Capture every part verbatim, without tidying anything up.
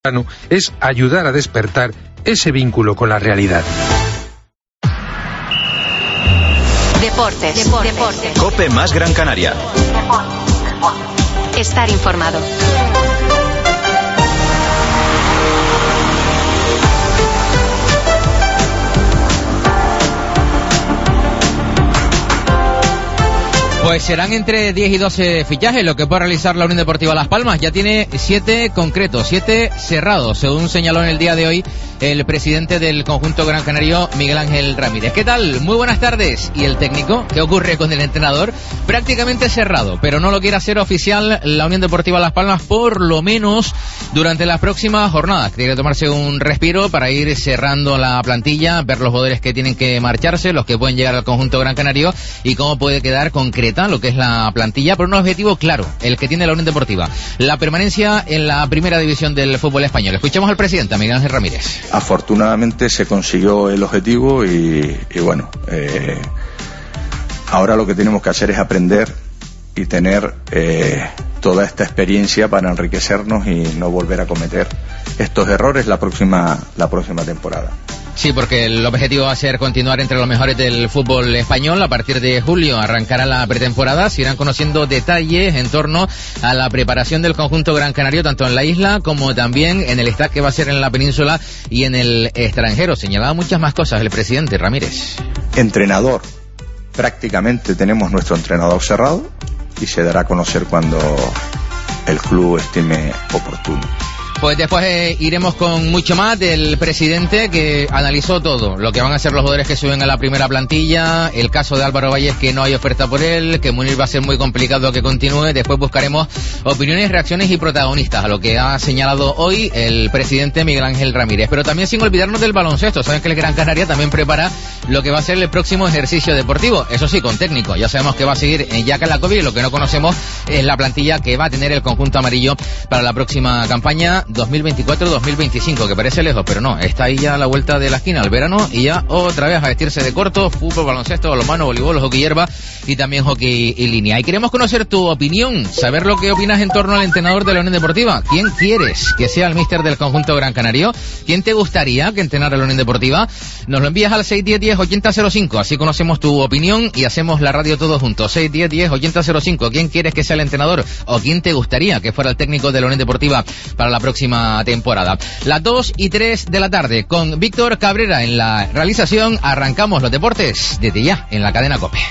es ayudar a despertar ese vínculo con la realidad. Deportes. Deportes. Deportes. COPE más Gran Canaria. Estar informado. Pues serán entre diez y doce fichajes lo que puede realizar la Unión Deportiva Las Palmas. Ya tiene siete concretos, siete cerrados, según señaló en el día de hoy el presidente del conjunto gran canario, Miguel Ángel Ramírez. ¿Qué tal? Muy buenas tardes. ¿Y el técnico? ¿Qué ocurre con el entrenador? Prácticamente cerrado, pero no lo quiere hacer oficial la Unión Deportiva Las Palmas, por lo menos durante las próximas jornadas. Quiere tomarse un respiro para ir cerrando la plantilla, ver los jugadores que tienen que marcharse, los que pueden llegar al conjunto gran canario y cómo puede quedar concreta lo que es la plantilla, por un objetivo claro, el que tiene la Unión Deportiva: la permanencia en la primera división del fútbol español. Escuchamos al presidente, Miguel Ángel Ramírez. Afortunadamente se consiguió el objetivo y, y bueno, eh, ahora lo que tenemos que hacer es aprender y tener eh, toda esta experiencia para enriquecernos y no volver a cometer estos errores la próxima, la próxima temporada. Sí, porque el objetivo va a ser continuar entre los mejores del fútbol español. A partir de julio arrancará la pretemporada. Se irán conociendo detalles en torno a la preparación del conjunto gran canario, tanto en la isla como también en el staff que va a ser en la península y en el extranjero. Señalaba muchas más cosas el presidente Ramírez. Entrenador. Prácticamente tenemos nuestro entrenador cerrado y se dará a conocer cuando el club estime oportuno. Pues después eh, iremos con mucho más del presidente, que analizó todo lo que van a ser los jugadores que suben a la primera plantilla, el caso de Álvaro Valles, que no hay oferta por él, que Munir va a ser muy complicado que continúe. Después buscaremos opiniones, reacciones y protagonistas a lo que ha señalado hoy el presidente Miguel Ángel Ramírez. Pero también sin olvidarnos del baloncesto. Saben que el Gran Canaria también prepara lo que va a ser el próximo ejercicio deportivo, eso sí, con técnico. Ya sabemos que va a seguir en Jaca la COVID, y lo que no conocemos es la plantilla que va a tener el conjunto amarillo para la próxima campaña dos mil veinticuatro dos mil veinticinco, que parece lejos, pero no, está ahí ya a la vuelta de la esquina, el verano, y ya otra vez a vestirse de corto: fútbol, baloncesto, balonmano, voleibol, hockey hierba y también hockey y línea. Y queremos conocer tu opinión, saber lo que opinas en torno al entrenador de la Unión Deportiva. ¿Quién quieres que sea el míster del conjunto gran canario? ¿Quién te gustaría que entrenara la Unión Deportiva? Nos lo envías al seis uno cero uno cero cero cinco, así conocemos tu opinión y hacemos la radio todos juntos. seis uno cero uno cero cero cinco. ¿Quién quieres que sea el entrenador o quién te gustaría que fuera el técnico de la Unión Deportiva para la próxima temporada? Las dos y tres de la tarde, con Víctor Cabrera en la realización, arrancamos los deportes desde ya en la cadena COPE.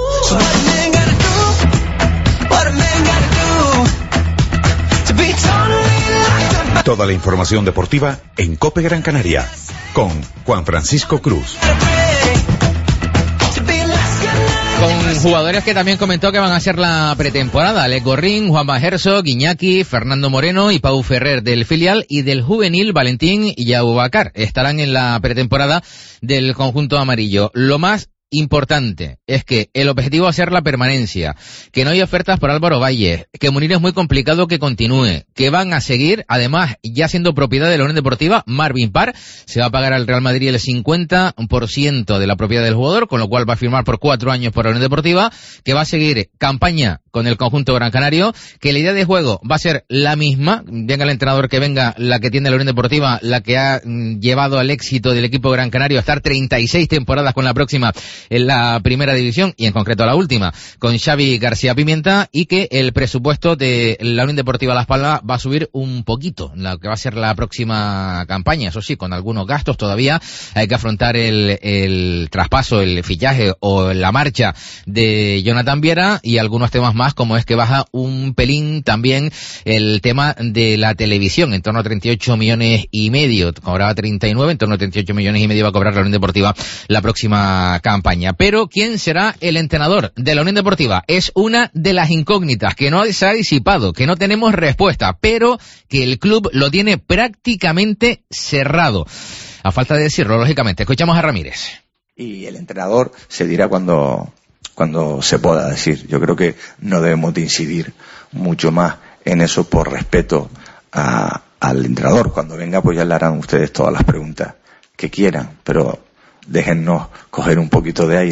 Toda la información deportiva en COPE Gran Canaria, con Juan Francisco Cruz. Con jugadores que también comentó que van a hacer la pretemporada: Alex Gorrín, Juanma Herzog, Iñaki, Fernando Moreno y Pau Ferrer del filial, y del juvenil Valentín y Abubakar estarán en la pretemporada del conjunto amarillo. Lo más importante es que el objetivo va a ser la permanencia, que no hay ofertas por Álvaro Valles, que Munir es muy complicado que continúe, que van a seguir, además, ya siendo propiedad de la Unión Deportiva, Marvin Parr. Se va a pagar al Real Madrid el cincuenta por ciento de la propiedad del jugador, con lo cual va a firmar por cuatro años por la Unión Deportiva, que va a seguir campaña con el conjunto gran canario, que la idea de juego va a ser la misma, venga el entrenador que venga, la que tiene la Unión Deportiva, la que ha mm, llevado al éxito del equipo gran canario a estar treinta y seis temporadas con la próxima en la primera división, y en concreto la última, con Xavi García Pimienta, y que el presupuesto de la Unión Deportiva Las Palmas va a subir un poquito, lo que va a ser la próxima campaña. Eso sí, con algunos gastos todavía, hay que afrontar el, el traspaso, el fichaje o la marcha de Jonathan Viera, y algunos temas más, como es que baja un pelín también el tema de la televisión, en torno a treinta y ocho millones y medio, cobraba treinta y nueve, en torno a treinta y ocho millones y medio va a cobrar la Unión Deportiva la próxima campaña. Pero ¿quién será el entrenador de la Unión Deportiva? Es una de las incógnitas que no se ha disipado, que no tenemos respuesta, pero que el club lo tiene prácticamente cerrado. A falta de decirlo, lógicamente. Escuchamos a Ramírez. Y el entrenador se dirá cuando, cuando se pueda decir. Yo creo que no debemos de incidir mucho más en eso por respeto a, al entrenador. Cuando venga, pues ya le harán ustedes todas las preguntas que quieran, pero déjennos coger un poquito de aire.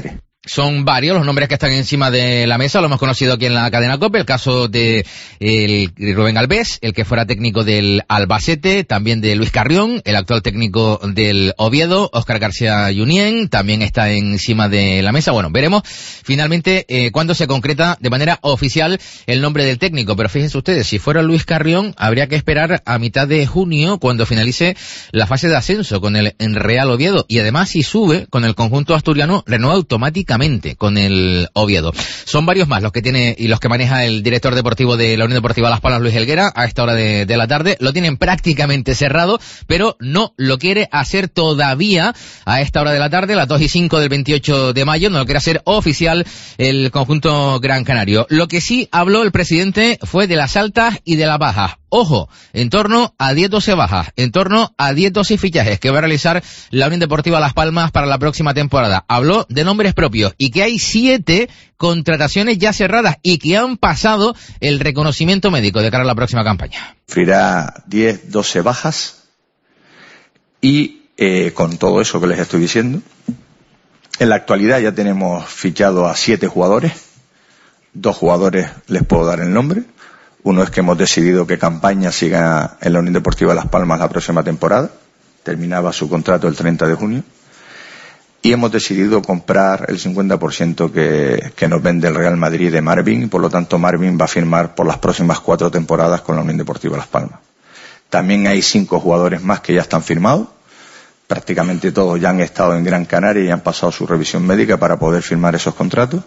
Son varios los nombres que están encima de la mesa, lo hemos conocido aquí en la cadena COPE, el caso de el Rubén Albés, el que fuera técnico del Albacete, también de Luis Carrión, el actual técnico del Oviedo, Óscar García Junyent, también está encima de la mesa. Bueno, veremos finalmente eh, cuándo se concreta de manera oficial el nombre del técnico, pero fíjense ustedes, si fuera Luis Carrión, habría que esperar a mitad de junio cuando finalice la fase de ascenso con el Real Oviedo, y además si sube con el conjunto asturiano, renueva automáticamente con el Oviedo. Son varios más los que tiene y los que maneja el director deportivo de la Unión Deportiva Las Palmas, Luis Helguera, a esta hora de, de la tarde. Lo tienen prácticamente cerrado, pero no lo quiere hacer todavía a esta hora de la tarde, las dos y cinco del veintiocho de mayo, no lo quiere hacer oficial el conjunto gran canario. Lo que sí habló el presidente fue de las altas y de las bajas. Ojo, en torno a diez doce bajas, en torno a diez doce fichajes que va a realizar la Unión Deportiva Las Palmas para la próxima temporada. Habló de nombres propios y que hay siete contrataciones ya cerradas y que han pasado el reconocimiento médico de cara a la próxima campaña. Sufrirá diez doce bajas y eh, con todo eso que les estoy diciendo, en la actualidad ya tenemos fichado a siete jugadores. Dos jugadores les puedo dar el nombre. Uno es que hemos decidido que Campaña siga en la Unión Deportiva Las Palmas la próxima temporada. Terminaba su contrato el treinta de junio. Y hemos decidido comprar el cincuenta por ciento que, que nos vende el Real Madrid de Marvin. Y por lo tanto Marvin va a firmar por las próximas cuatro temporadas con la Unión Deportiva Las Palmas. También hay cinco jugadores más que ya están firmados. Prácticamente todos ya han estado en Gran Canaria y han pasado su revisión médica para poder firmar esos contratos.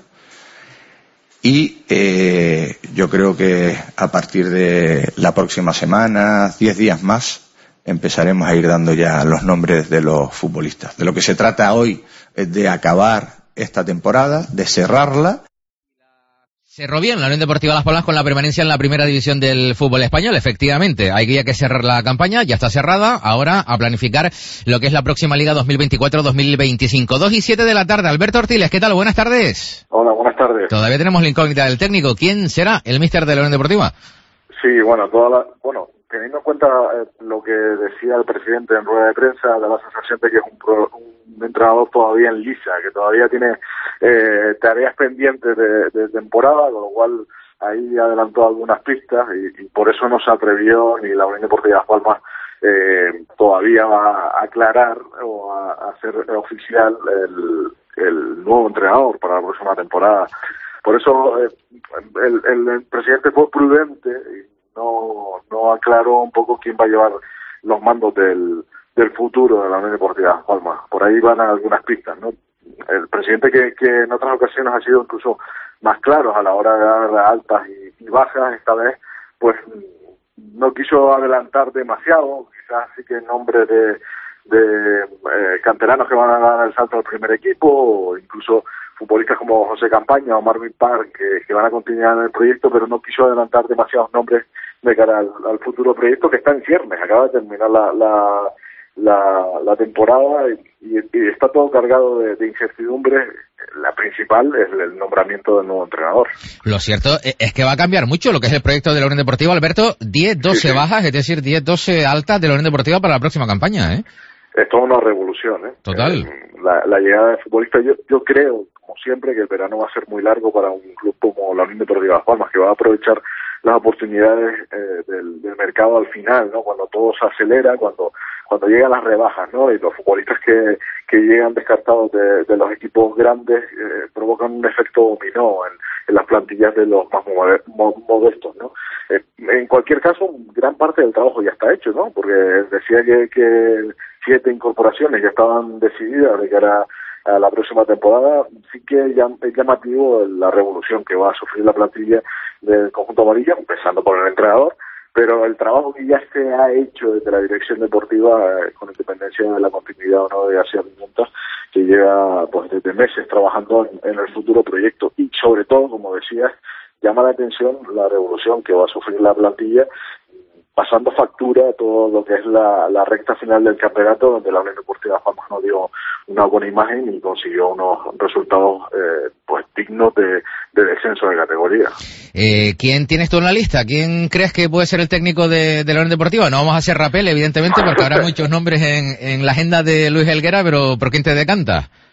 Y eh, yo creo que a partir de la próxima semana, diez días más, empezaremos a ir dando ya los nombres de los futbolistas. De lo que se trata hoy es de acabar esta temporada, de cerrarla. Cerró bien la Unión Deportiva Las Palmas con la permanencia en la primera división del fútbol español, efectivamente. Hay que cerrar la campaña, ya está cerrada. Ahora a planificar lo que es la próxima Liga dos mil veinticuatro dos mil veinticinco. dos y siete de la tarde. Alberto Ortiles, ¿qué tal? Buenas tardes. Hola, buenas tardes. Todavía tenemos la incógnita del técnico. ¿Quién será el míster de la Unión Deportiva? Sí, bueno, toda la, bueno, teniendo en cuenta eh, lo que decía el presidente en rueda de prensa, da la sensación de que es un, pro, un entrenador todavía en lisa, que todavía tiene eh, tareas pendientes de, de temporada, con lo cual ahí adelantó algunas pistas y, y por eso no se atrevió ni la Unión Deportiva Las Palmas eh, todavía a aclarar o a, a hacer oficial el, el nuevo entrenador para la próxima temporada. Por eso eh, el, el, el presidente fue prudente y no no aclaró un poco quién va a llevar los mandos del, del futuro de la Unión Deportiva Las Palmas. Por ahí van algunas pistas, ¿no? El presidente que, que en otras ocasiones ha sido incluso más claro a la hora de dar altas y, y bajas, esta vez pues no quiso adelantar demasiado, quizás sí que en nombre de, de eh, canteranos que van a dar el salto al primer equipo, o incluso futbolistas como José Campaña o Marvin Park que, que van a continuar en el proyecto, pero no quiso adelantar demasiados nombres de cara al, al futuro proyecto que está en ciernes. Acaba de terminar la la, la, la temporada y, y está todo cargado de, de incertidumbre. La principal es el nombramiento del nuevo entrenador. Lo cierto es que va a cambiar mucho lo que es el proyecto de la Unión Deportiva, Alberto. diez doce sí, sí. bajas, es decir, diez doce altas de la Unión Deportiva para la próxima campaña, ¿eh? Es toda una revolución, ¿eh? Total. Eh, la, la llegada de futbolistas, yo, yo creo, como siempre, que el verano va a ser muy largo para un club como la Unión Deportiva Las Palmas, que va a aprovechar las oportunidades eh, del, del mercado al final, ¿no? Cuando todo se acelera, cuando cuando llegan las rebajas, ¿no? Y los futbolistas que, que llegan descartados de, de los equipos grandes eh, provocan un efecto dominó en, en las plantillas de los más modestos, ¿no? Eh, en cualquier caso, gran parte del trabajo ya está hecho, ¿no? Porque decía que, que siete incorporaciones ya estaban decididas de cara a la próxima temporada. Sí que es llamativo la revolución que va a sufrir la plantilla del conjunto amarillo, empezando por el entrenador, pero el trabajo que ya se ha hecho desde la dirección deportiva, eh, con independencia de la continuidad o no de García Pimienta, que lleva pues desde meses trabajando en, en el futuro proyecto, y sobre todo, como decías, llama la atención la revolución que va a sufrir la plantilla, pasando factura a todo lo que es la, la recta final del campeonato, donde la Unión Deportiva Las Palmas no dio una buena imagen y consiguió unos resultados eh, pues dignos de, de descenso de categoría. Eh, ¿Quién tienes tú en la lista? ¿Quién crees que puede ser el técnico de, de la Unión Deportiva? No vamos a hacer rapel, evidentemente, porque habrá muchos nombres en, en la agenda de Luis Helguera, pero ¿por quién te decanta?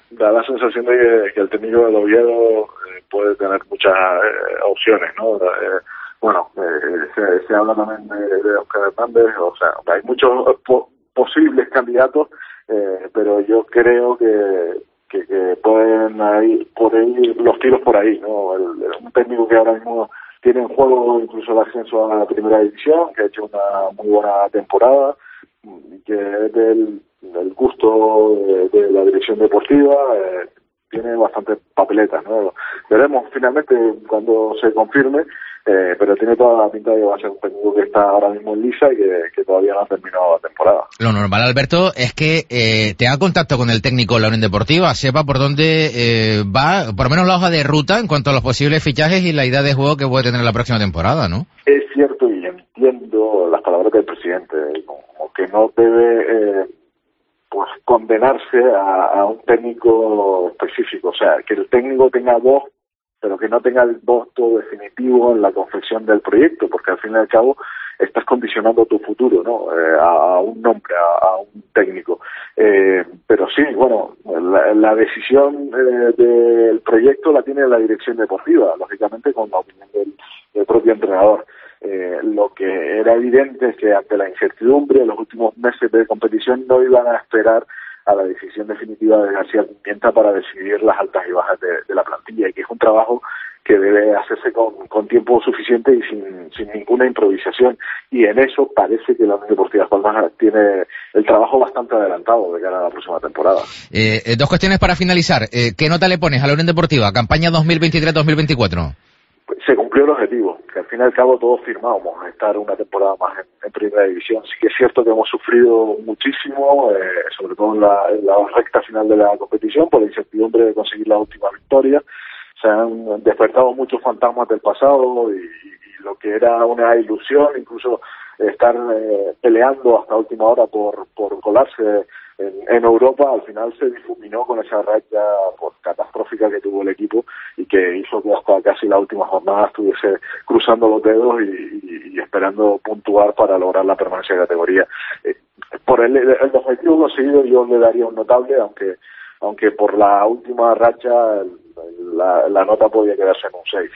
da la sensación de que, que el técnico del Oviedo eh, puede tener muchas eh, opciones, ¿no? Eh, bueno, eh, se, se habla también de, de Óscar Hernández, o sea, hay muchos po- posibles candidatos, eh, pero yo creo que, que, que pueden ahí, por ahí, los tiros por ahí, ¿no? El, el, un técnico que ahora mismo tiene en juego incluso el ascenso a la primera división, que ha hecho una muy buena temporada, que es del, del gusto de, de la dirección deportiva, eh, tiene bastantes papeletas, ¿no? Veremos finalmente cuando se confirme, eh, pero tiene toda la pinta de que va a ser un técnico que está ahora mismo en lisa y que, que todavía no ha terminado la temporada. Lo normal, Alberto, es que eh, tenga contacto con el técnico de la Unión Deportiva, sepa por dónde eh, va, por lo menos la hoja de ruta en cuanto a los posibles fichajes y la idea de juego que puede tener la próxima temporada, ¿no? Es cierto y entiendo las palabras del presidente, como que no debe... Eh, pues condenarse a, a un técnico específico, o sea, que el técnico tenga voz, pero que no tenga el voto definitivo en la confección del proyecto, porque al fin y al cabo estás condicionando tu futuro, ¿no? Eh, a, a un nombre, a, a un técnico. Eh, pero sí, bueno, la, la decisión eh, del proyecto la tiene la dirección deportiva, lógicamente con la opinión del, del propio entrenador. Eh, lo que era evidente es que ante la incertidumbre, en los últimos meses de competición no iban a esperar a la decisión definitiva de García Pimienta para decidir las altas y bajas de, de la plantilla, y que es un trabajo que debe hacerse con, con tiempo suficiente y sin, sin ninguna improvisación, y en eso parece que la Unión Deportiva Las Palmas tiene el trabajo bastante adelantado de cara a la próxima temporada. Eh, eh, dos cuestiones para finalizar. Eh, ¿Qué nota le pones a la Unión Deportiva? Campaña dos mil veintitrés dos mil veinticuatro. Se cumplió el objetivo, que al fin y al cabo todos firmábamos estar una temporada más en, en primera división. Sí que es cierto que hemos sufrido muchísimo, eh, sobre todo en la, en la recta final de la competición, por la incertidumbre de conseguir la última victoria. Se han despertado muchos fantasmas del pasado y, y lo que era una ilusión, incluso estar eh, peleando hasta última hora por, por colarse en, en Europa, al final se difuminó con esa racha pues, catastrófica que tuvo el equipo y que hizo que hasta casi la última jornada estuviese cruzando los dedos y, y, y esperando puntuar para lograr la permanencia de categoría. Eh, por el, el objetivo conseguido yo le daría un notable, aunque aunque por la última racha el, la, la nota podía quedarse en un seis.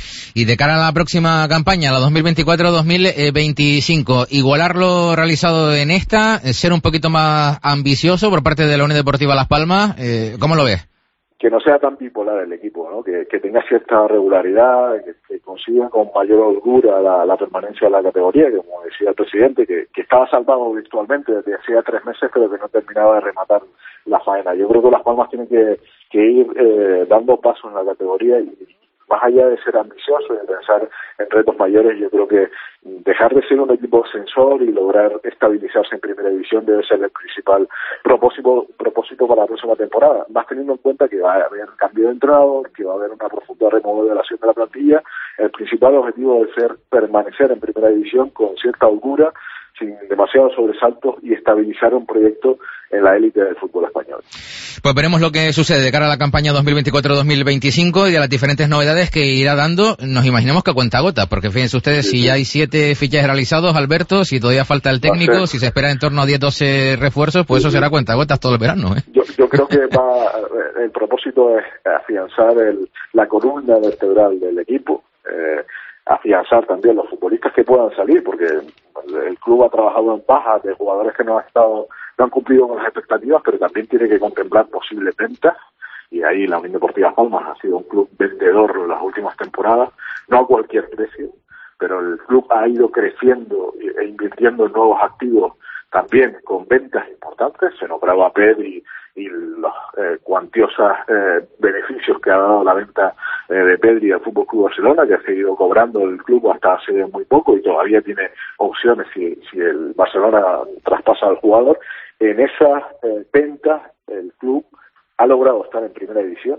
Y de cara a la próxima campaña, la dos mil veinticuatro dos mil veinticinco, igualar lo realizado en esta, ser un poquito más ambicioso por parte de la Unión Deportiva Las Palmas, eh, ¿cómo lo ves? Que no sea tan bipolar el equipo, ¿no? Que, que tenga cierta regularidad, que, que consiga con mayor holgura la, la permanencia de la categoría, que como decía el presidente, que, que estaba salvado virtualmente desde hacía tres meses, pero que no terminaba de rematar la faena. Yo creo que Las Palmas tienen que, que ir eh, dando paso en la categoría y más allá de ser ambicioso y de pensar en retos mayores, yo creo que dejar de ser un equipo ascensor y lograr estabilizarse en primera división debe ser el principal propósito propósito para la próxima temporada, más teniendo en cuenta que va a haber cambio de entrenador, que va a haber una profunda remodelación de la plantilla. El principal objetivo debe ser permanecer en primera división con cierta holgura, sin demasiados sobresaltos, y estabilizar un proyecto en la élite del fútbol español. Pues veremos lo que sucede de cara a la campaña dos mil veinticuatro dos mil veinticinco y de las diferentes novedades que irá dando. Nos imaginamos que a cuenta-gota, porque fíjense ustedes, sí, si sí. hay siete fichajes realizados, Alberto, si todavía falta el técnico, si se espera en torno a diez doce refuerzos, pues sí, eso sí. será cuenta-gotas todo el verano, ¿eh? Yo, yo creo que va, el propósito es afianzar el, la columna vertebral del equipo, eh, afianzar también los futbolistas que puedan salir, porque el club ha trabajado en bajas de jugadores que no han estado, no han cumplido con las expectativas, pero también tiene que contemplar posibles ventas, y ahí la Unión Deportiva Palmas ha sido un club vendedor en las últimas temporadas, no a cualquier precio, pero el club ha ido creciendo e invirtiendo en nuevos activos también con ventas importantes. Se nombraba Pedri y los eh, cuantiosos eh, beneficios que ha dado la venta eh, de Pedri al Fútbol Club Barcelona, que ha seguido cobrando el club hasta hace muy poco y todavía tiene opciones si, si el Barcelona traspasa al jugador. En esas eh, ventas el club ha logrado estar en primera división,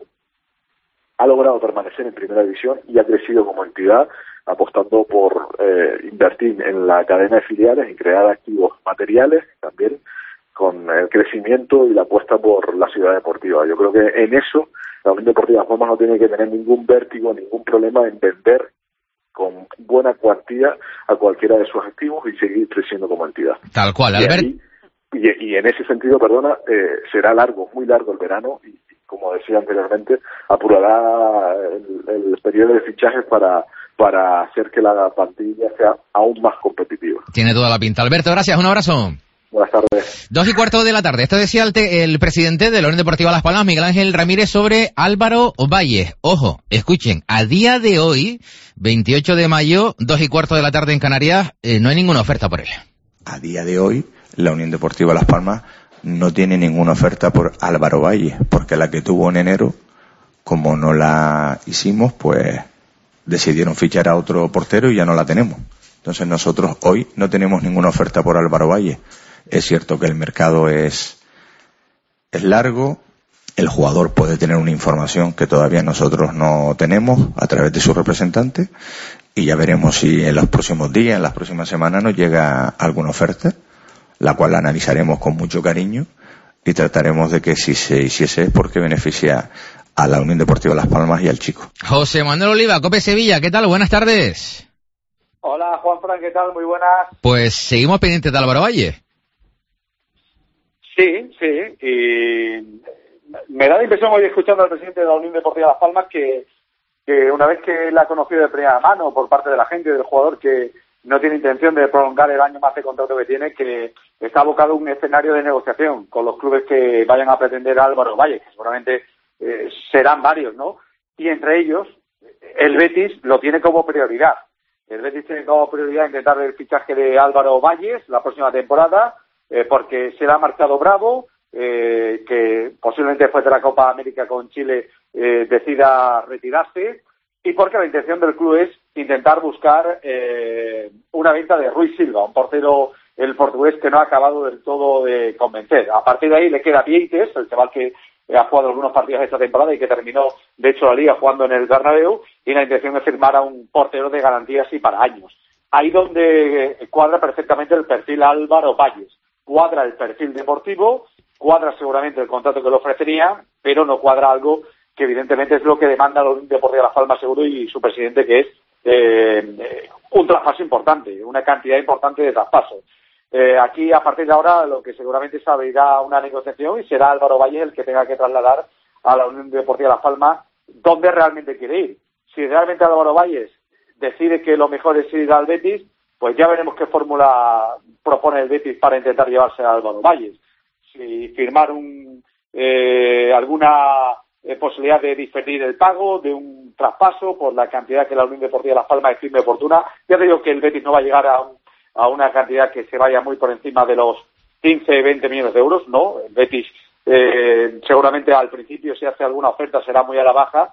ha logrado permanecer en primera división y ha crecido como entidad, apostando por eh, invertir en la cadena de filiales y crear activos materiales también, con el crecimiento y la apuesta por la ciudad deportiva. Yo creo que en eso la Unión Deportiva Las Palmas no tiene que tener ningún vértigo, ningún problema en vender con buena cuantía a cualquiera de sus activos y seguir creciendo como entidad. Tal cual, Albert. Y, y, y en ese sentido, perdona, eh, será largo, muy largo el verano, y como decía anteriormente, apurará el, el periodo de fichajes para para hacer que la plantilla sea aún más competitiva. Tiene toda la pinta. Alberto, gracias, un abrazo. Buenas tardes. Dos y cuarto de la tarde. Esto decía el, te, el presidente de la Unión Deportiva Las Palmas, Miguel Ángel Ramírez, sobre Álvaro Valles. Ojo, escuchen, a día de hoy, veintiocho de mayo, dos y cuarto de la tarde en Canarias, eh, no hay ninguna oferta por él. A día de hoy, la Unión Deportiva Las Palmas no tiene ninguna oferta por Álvaro Valles, porque la que tuvo en enero, como no la hicimos, pues decidieron fichar a otro portero y ya no la tenemos. Entonces nosotros hoy no tenemos ninguna oferta por Álvaro Valles. Es cierto que el mercado es, es largo, el jugador puede tener una información que todavía nosotros no tenemos a través de su representante, y ya veremos si en los próximos días, en las próximas semanas nos llega alguna oferta, la cual la analizaremos con mucho cariño y trataremos de que si se hiciese es porque beneficia a la Unión Deportiva Las Palmas y al chico. José Manuel Oliva, COPE Sevilla, ¿qué tal? Buenas tardes. Hola, Juanfran, ¿qué tal? Muy buenas. Pues seguimos pendientes de Álvaro Valles. Sí, sí, y me da la impresión hoy escuchando al presidente de la Unión Deportiva Las Palmas que, que una vez que la ha conocido de primera mano por parte de la gente y del jugador que no tiene intención de prolongar el año más de contrato que tiene, que está abocado a un escenario de negociación con los clubes que vayan a pretender a Álvaro Valles, que seguramente eh, serán varios, ¿no? Y entre ellos, el Betis lo tiene como prioridad. El Betis tiene como prioridad intentar el fichaje de Álvaro Valles la próxima temporada, eh, porque se le ha marchado Bravo, eh, que posiblemente después de la Copa América con Chile eh, decida retirarse, y porque la intención del club es intentar buscar eh, una venta de Rui Silva, un portero, el portugués, que no ha acabado del todo de convencer. A partir de ahí le queda Vieites, el chaval que ha jugado algunos partidos esta temporada y que terminó, de hecho, la liga jugando en el Bernabéu, y la intención es firmar a un portero de garantías y para años. Ahí donde cuadra perfectamente el perfil Álvaro Valles. Cuadra el perfil deportivo, cuadra seguramente el contrato que le ofrecería, pero no cuadra algo que evidentemente es lo que demanda la Unión Deportiva Las Palmas seguro y su presidente, que es eh, un traspaso importante, una cantidad importante de traspasos. Eh, aquí, a partir de ahora, lo que seguramente se abrirá una negociación y será Álvaro Valles el que tenga que trasladar a la Unión Deportiva Las Palmas dónde realmente quiere ir. Si realmente Álvaro Valles decide que lo mejor es ir al Betis, pues ya veremos qué fórmula propone el Betis para intentar llevarse a Álvaro Valles. Si firmar un, eh, alguna eh, posibilidad de diferir el pago de un traspaso por la cantidad que la Unión Deportiva Las Palmas estime oportuna. Ya te digo que el Betis no va a llegar a un a una cantidad que se vaya muy por encima de los quince, veinte millones de euros, ¿no? El Betis eh, seguramente al principio, si hace alguna oferta, será muy a la baja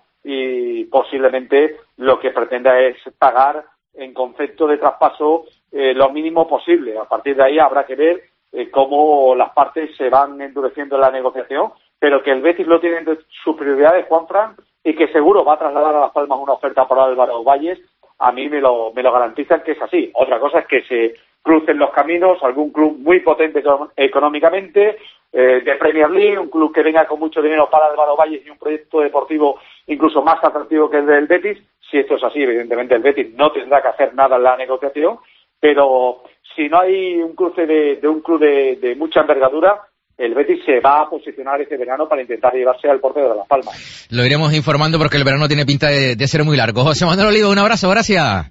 y posiblemente lo que pretenda es pagar en concepto de traspaso eh, lo mínimo posible. A partir de ahí habrá que ver eh, cómo las partes se van endureciendo en la negociación, pero que el Betis lo tiene entre sus prioridades, Juanfran, y que seguro va a trasladar a Las Palmas una oferta por Álvaro Valles. A mí me lo, me lo garantizan que es así. Otra cosa es que se crucen los caminos algún club muy potente económicamente, eh, de Premier League, un club que venga con mucho dinero para Álvaro Valles y un proyecto deportivo incluso más atractivo que el del Betis. Si esto es así, evidentemente el Betis no tendrá que hacer nada en la negociación, pero si no hay un cruce de, de un club de, de mucha envergadura, el Betis se va a posicionar este verano para intentar llevarse al portero de Las Palmas. Lo iremos informando porque el verano tiene pinta de, de ser muy largo. José Manuel Oliva, un abrazo, gracias.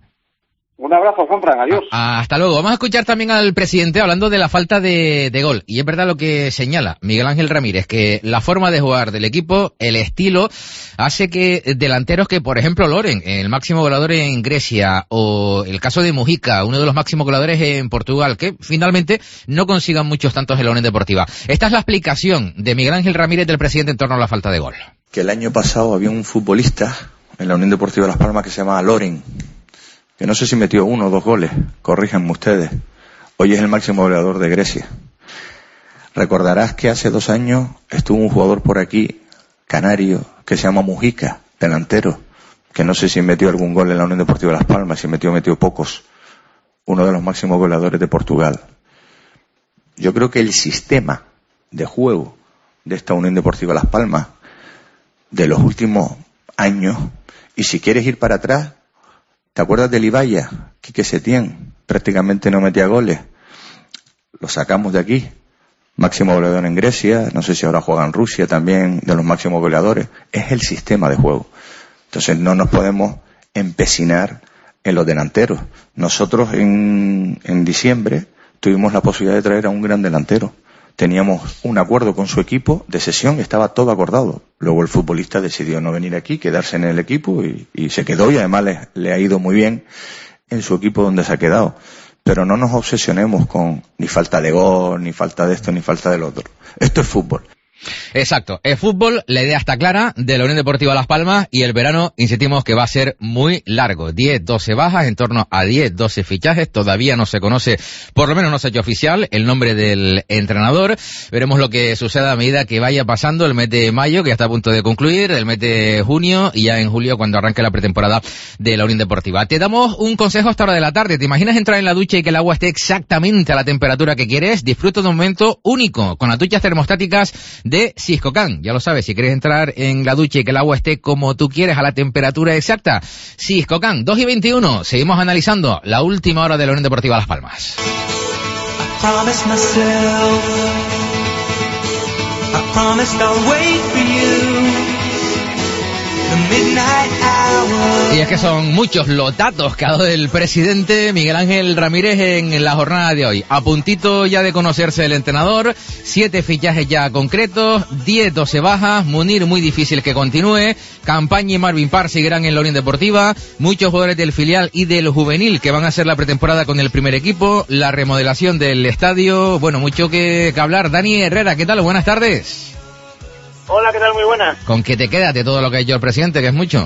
Un abrazo, Juanfran, adiós. A, hasta luego. Vamos a escuchar también al presidente hablando de la falta de, de gol. Y es verdad lo que señala Miguel Ángel Ramírez, que la forma de jugar del equipo, el estilo, hace que delanteros que, por ejemplo, Loren, el máximo goleador en Grecia, o el caso de Mujica, uno de los máximos goleadores en Portugal, que finalmente no consigan muchos tantos en la Unión Deportiva. Esta es la explicación de Miguel Ángel Ramírez, del presidente, en torno a la falta de gol. Que el año pasado había un futbolista en la Unión Deportiva Las Palmas que se llamaba Loren, que no sé si metió uno o dos goles, corríjanme ustedes. Hoy es el máximo goleador de Grecia. Recordarás que hace dos años estuvo un jugador por aquí, canario, que se llama Mujica, delantero, que no sé si metió algún gol en la Unión Deportiva Las Palmas, si metió, metió pocos. Uno de los máximos goleadores de Portugal. Yo creo que el sistema de juego de esta Unión Deportiva Las Palmas, de los últimos años, y si quieres ir para atrás, ¿te acuerdas del Ibaya? Quique Setién prácticamente no metía goles. Lo sacamos de aquí máximo goleador en Grecia, no sé si ahora juega en Rusia también, de los máximos goleadores. Es el sistema de juego. Entonces no nos podemos empecinar en los delanteros. Nosotros en, en diciembre tuvimos la posibilidad de traer a un gran delantero. Teníamos un acuerdo con su equipo de sesión, estaba todo acordado. Luego el futbolista decidió no venir aquí, quedarse en el equipo y, y se quedó, y además le, le ha ido muy bien en su equipo donde se ha quedado. Pero no nos obsesionemos con ni falta de gol, ni falta de esto, ni falta del otro. Esto es fútbol. Exacto, es fútbol, la idea está clara de la Unión Deportiva Las Palmas, y el verano insistimos que va a ser muy largo, diez, doce bajas, en torno a diez, doce fichajes, todavía no se conoce, por lo menos no se ha hecho oficial el nombre del entrenador. Veremos lo que suceda a medida que vaya pasando el mes de mayo, que ya está a punto de concluir, el mes de junio, y ya en julio cuando arranque la pretemporada de la Unión Deportiva. Te damos un consejo a esta hora de la tarde. ¿Te imaginas entrar en la ducha y que el agua esté exactamente a la temperatura que quieres? Disfruta de un momento único con las duchas termostáticas de Siscocan. Ya lo sabes, si quieres entrar en la ducha y que el agua esté como tú quieres, a la temperatura exacta, Siscocan. dos y veintiuno, seguimos analizando la última hora de la Unión Deportiva Las Palmas. I promised myself, I promised I'll wait for you. Y es que son muchos los datos que ha dado el presidente Miguel Ángel Ramírez en la jornada de hoy. A puntito ya de conocerse el entrenador, siete fichajes ya concretos, diez, doce bajas, Munir muy difícil que continúe, Campaña y Marvin Parr seguirán en la Unión Deportiva, muchos jugadores del filial y del juvenil que van a hacer la pretemporada con el primer equipo, la remodelación del estadio, bueno, mucho que, que hablar. Dani Herrera, ¿qué tal? Buenas tardes. Hola, ¿qué tal? Muy buenas. ¿Con qué te quedas de todo lo que ha hecho el presidente, que es mucho?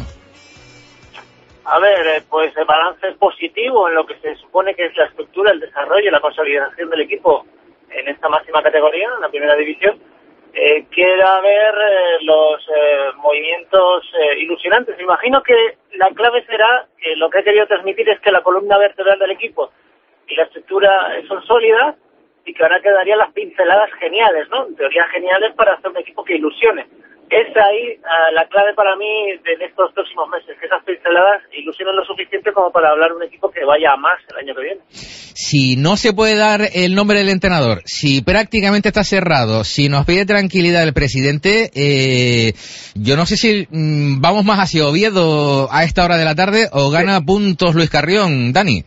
A ver, pues el balance es positivo en lo que se supone que es la estructura, el desarrollo y la consolidación del equipo en esta máxima categoría, en la primera división. Eh, queda ver eh, los eh, movimientos eh, ilusionantes. Me imagino que la clave será que lo que he querido transmitir es que la columna vertebral del equipo y la estructura son sólidas, y que ahora quedarían las pinceladas geniales, ¿no? En teoría geniales para hacer un equipo que ilusione. Es ahí uh, la clave para mí de estos próximos meses, que esas pinceladas ilusionen lo suficiente como para hablar de un equipo que vaya a más el año que viene. Si no se puede dar el nombre del entrenador, si prácticamente está cerrado, si nos pide tranquilidad el presidente, eh, yo no sé si mmm, vamos más hacia Oviedo a esta hora de la tarde o gana sí. puntos Luis Carrión, Dani.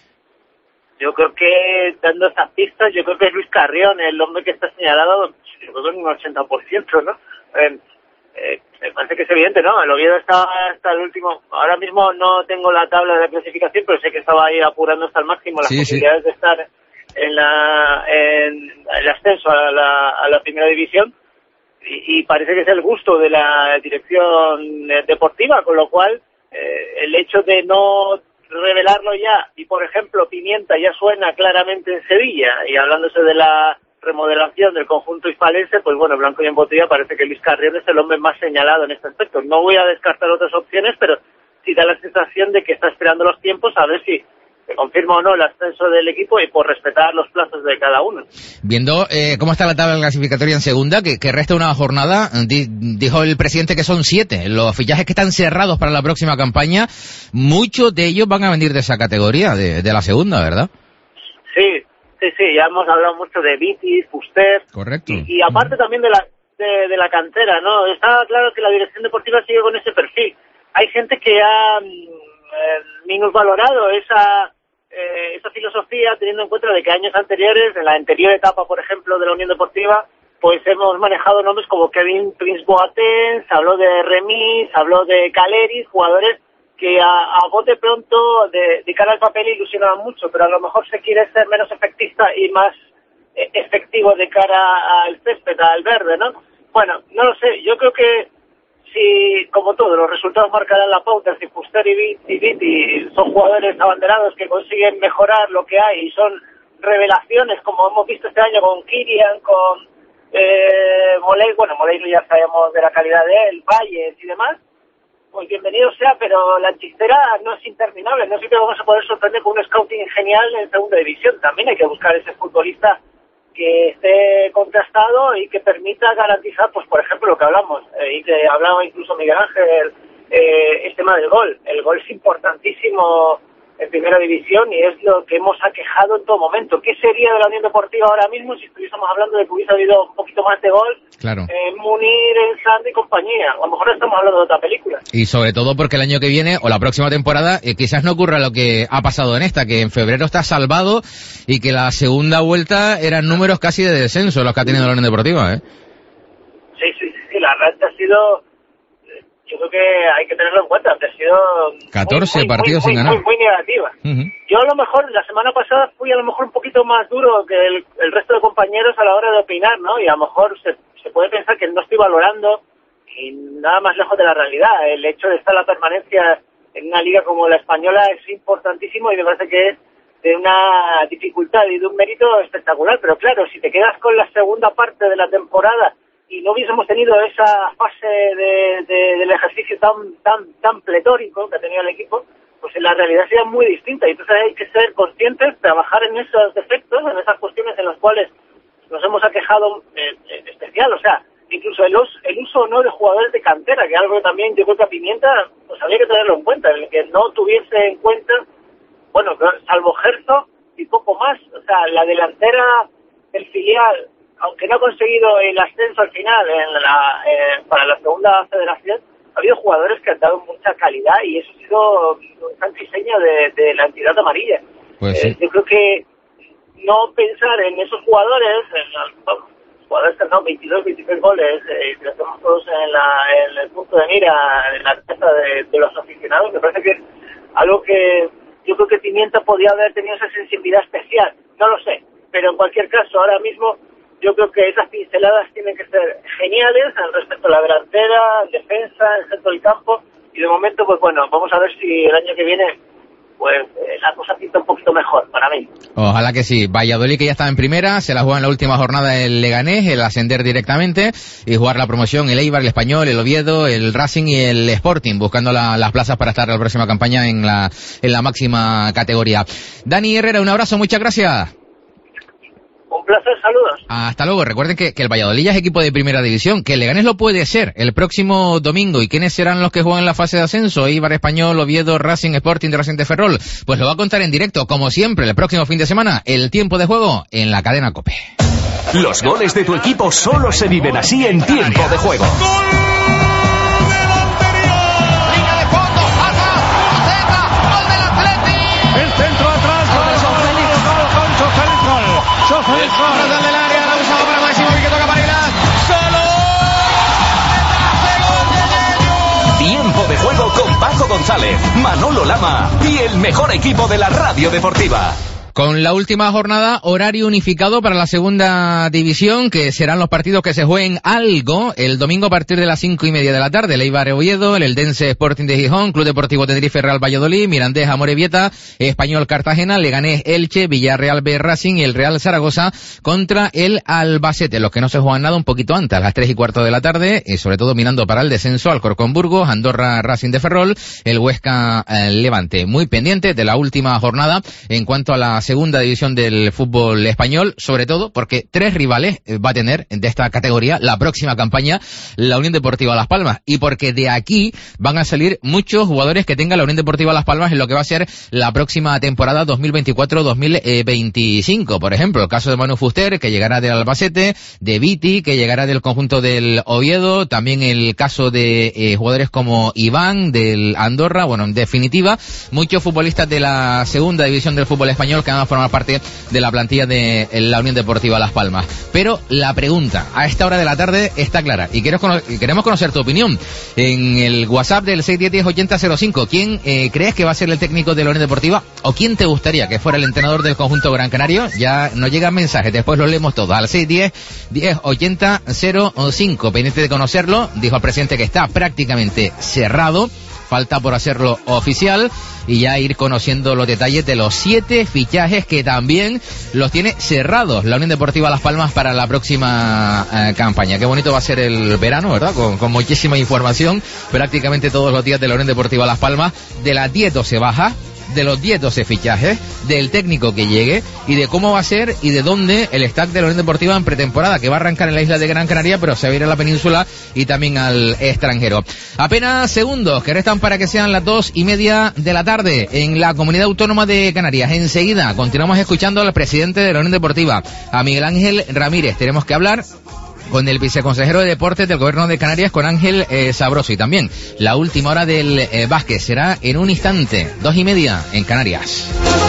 Yo creo que, dando estas pistas, yo creo que es Luis Carrión el hombre que está señalado, yo creo que en un ochenta por ciento, ¿no? Eh, eh, me parece que es evidente, ¿no? El Oviedo está hasta el último, ahora mismo no tengo la tabla de clasificación, pero sé que estaba ahí apurando hasta el máximo las sí, posibilidades sí. de estar en la en el ascenso a la, a la primera división, y, y parece que es el gusto de la dirección deportiva, con lo cual eh, el hecho de no revelarlo ya, y por ejemplo Pimienta ya suena claramente en Sevilla, y hablándose de la remodelación del conjunto hispalense, pues bueno, blanco y en botella parece que Luis Carrión es el hombre más señalado en este aspecto. No voy a descartar otras opciones, pero sí da la sensación de que está esperando los tiempos a ver si se confirma o no el ascenso del equipo, y por respetar los plazos de cada uno. Viendo eh, cómo está la tabla clasificatoria en segunda, que, que resta una jornada, di, dijo el presidente que son siete los fichajes que están cerrados para la próxima campaña, muchos de ellos van a venir de esa categoría, de, de la segunda, ¿verdad? Sí, sí, sí, ya hemos hablado mucho de Vitis, Fuster. Correcto. Y, y aparte uh-huh. también de la, de, de la cantera, ¿no? Está claro que la dirección deportiva sigue con ese perfil. Hay gente que ha eh, minusvalorado esa... Eh, esa filosofía, teniendo en cuenta de que años anteriores, en la anterior etapa, por ejemplo, de la Unión Deportiva, pues hemos manejado nombres como Kevin Prince Boateng, se habló de Remis, se habló de Caleris, jugadores que a, a bote pronto, de, de cara al papel, ilusionaban mucho, pero a lo mejor se quiere ser menos efectista y más eh, efectivo de cara al césped, al verde, ¿no? Bueno, no lo sé, yo creo que si, como todo, los resultados marcarán la pauta, si Fuster y Viti son jugadores abanderados que consiguen mejorar lo que hay y son revelaciones, como hemos visto este año con Kirian, con eh, Moley, bueno, Moleiro ya sabemos de la calidad de él, Valles y demás, pues bienvenido sea, pero la chistera no es interminable, no siempre vamos a poder sorprender con un scouting genial en segunda división, también hay que buscar ese futbolista que esté contrastado y que permita garantizar, pues por ejemplo, lo que hablamos, eh, y que hablaba incluso Miguel Ángel, eh, el tema del gol. El gol es importantísimo en primera división y es lo que hemos aquejado en todo momento. ¿Qué sería de la Unión Deportiva ahora mismo si estuviésemos hablando de que hubiese habido un poquito más de gol? Claro. En Munir, en Sand y compañía. A lo mejor estamos hablando de otra película. Y sobre todo porque el año que viene o la próxima temporada eh, quizás no ocurra lo que ha pasado en esta, que en febrero está salvado y que la segunda vuelta eran números casi de descenso los que ha tenido la Unión Deportiva, ¿eh? Sí, sí, sí, sí. La verdad ha sido... Yo creo que hay que tenerlo en cuenta, ha sido catorce muy, muy, partidos muy, sin muy, ganar. Muy, muy negativa. Uh-huh. Yo a lo mejor la semana pasada fui a lo mejor un poquito más duro que el, el resto de compañeros a la hora de opinar, ¿no? Y a lo mejor se, se puede pensar que no estoy valorando y nada más lejos de la realidad. El hecho de estar la permanencia en una liga como la española es importantísimo y me parece que es de una dificultad y de un mérito espectacular. Pero claro, si te quedas con la segunda parte de la temporada y no hubiésemos tenido esa fase de, de, del ejercicio tan tan tan pletórico que ha tenido el equipo, pues la realidad sería muy distinta. Y entonces hay que ser conscientes, trabajar en esos defectos, en esas cuestiones en las cuales nos hemos aquejado eh, en especial. O sea, incluso el, us, el uso o no de jugadores de cantera, que es algo que también yo creo que a Pimienta pues habría que tenerlo en cuenta, el que no tuviese en cuenta, bueno, salvo Herzog y poco más. O sea, la delantera del filial, aunque no ha conseguido el ascenso al final en la, eh, para la segunda federación, ha habido jugadores que han dado mucha calidad y eso ha sido un gran diseño de, de la entidad amarilla. Pues sí. eh, yo creo que no pensar en esos jugadores, en los, bueno, jugadores que han dado veintidós, veintitrés goles, eh, y que estamos todos en, la, en el punto de mira, en la cabeza de, de los aficionados, me parece que es algo que yo creo que Pimienta podía haber tenido esa sensibilidad especial, no lo sé, pero en cualquier caso, ahora mismo yo creo que esas pinceladas tienen que ser geniales respecto a la delantera, defensa, el centro del campo, y de momento, pues bueno, vamos a ver si el año que viene pues eh, la cosa pinta un poquito mejor para mí. Ojalá que sí. Valladolid, que ya está en primera, se la juega en la última jornada el Leganés, el ascender directamente y jugar la promoción el Eibar, el Español, el Oviedo, el Racing y el Sporting, buscando la, las plazas para estar en la próxima campaña en la, en la máxima categoría. Dani Herrera, un abrazo, muchas gracias. Un placer, saludos. Hasta luego. Recuerden que, que el Valladolid ya es equipo de primera división, que el Leganés lo puede ser el próximo domingo. ¿Y quiénes serán los que juegan en la fase de ascenso? Eibar, Español, Oviedo, Racing, Sporting, Racing de Ferrol. Pues lo va a contar en directo, como siempre, el próximo fin de semana, el tiempo de juego en la cadena COPE. Los goles de tu equipo solo se viven así en tiempo de juego. El corredor del área, la usado para Máximo y que toca para Islas. Solo. Tiempo de juego con Paco González, Manolo Lama y el mejor equipo de la radio deportiva. Con la última jornada, horario unificado para la segunda división, que serán los partidos que se jueguen algo el domingo a partir de las cinco y media de la tarde. El Eibar Oviedo, el Eldense Sporting de Gijón, Club Deportivo Tenerife Real Valladolid, Mirandés Amorebieta, Español Cartagena, Leganés Elche, Villarreal B Racing y el Real Zaragoza contra el Albacete. Los que no se juegan nada un poquito antes, a las tres y cuarto de la tarde, y sobre todo mirando para el descenso, Alcorcón Burgos, Andorra Racing de Ferrol, el Huesca eh, Levante. Muy pendiente de la última jornada en cuanto a la segunda división del fútbol español, sobre todo porque tres rivales va a tener de esta categoría la próxima campaña la Unión Deportiva Las Palmas, y porque de aquí van a salir muchos jugadores que tenga la Unión Deportiva Las Palmas en lo que va a ser la próxima temporada dos mil veinticuatro dos mil veinticinco. Por ejemplo, el caso de Manu Fuster, que llegará del Albacete, de Viti, que llegará del conjunto del Oviedo, también el caso de eh, jugadores como Iván del Andorra. Bueno, en definitiva, muchos futbolistas de la segunda división del fútbol español que van a formar parte de la plantilla de la Unión Deportiva Las Palmas. Pero la pregunta a esta hora de la tarde está clara y queremos conocer tu opinión en el WhatsApp del seis uno cero, diez ochenta cero cinco. ¿Quién eh, crees que va a ser el técnico de la Unión Deportiva o quién te gustaría que fuera el entrenador del conjunto Gran Canario? Ya nos llegan mensajes, después los leemos todos al seis uno cero, diez ochenta cero cinco. Pendiente de conocerlo, dijo el presidente que está prácticamente cerrado. Falta por hacerlo oficial y ya ir conociendo los detalles de los siete fichajes que también los tiene cerrados la Unión Deportiva Las Palmas para la próxima eh, campaña. Qué bonito va a ser el verano, ¿verdad? Con, con muchísima información prácticamente todos los días de la Unión Deportiva Las Palmas. De las diez doce baja, de los diez doce fichajes, del técnico que llegue y de cómo va a ser y de dónde el stack de la Unión Deportiva en pretemporada, que va a arrancar en la isla de Gran Canaria, pero se va a ir a la península y también al extranjero. Apenas segundos que restan para que sean las dos y media de la tarde en la Comunidad Autónoma de Canarias. Enseguida continuamos escuchando al presidente de la Unión Deportiva, a Miguel Ángel Ramírez. Tenemos que hablar con el viceconsejero de Deportes del Gobierno de Canarias, con Ángel eh, Sabroso, y también la última hora del eh, básquet será en un instante, dos y media en Canarias.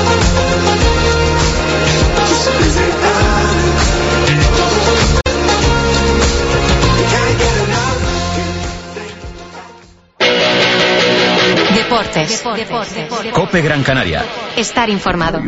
Deportes. Deportes. Cope Gran Canaria. Estar informado.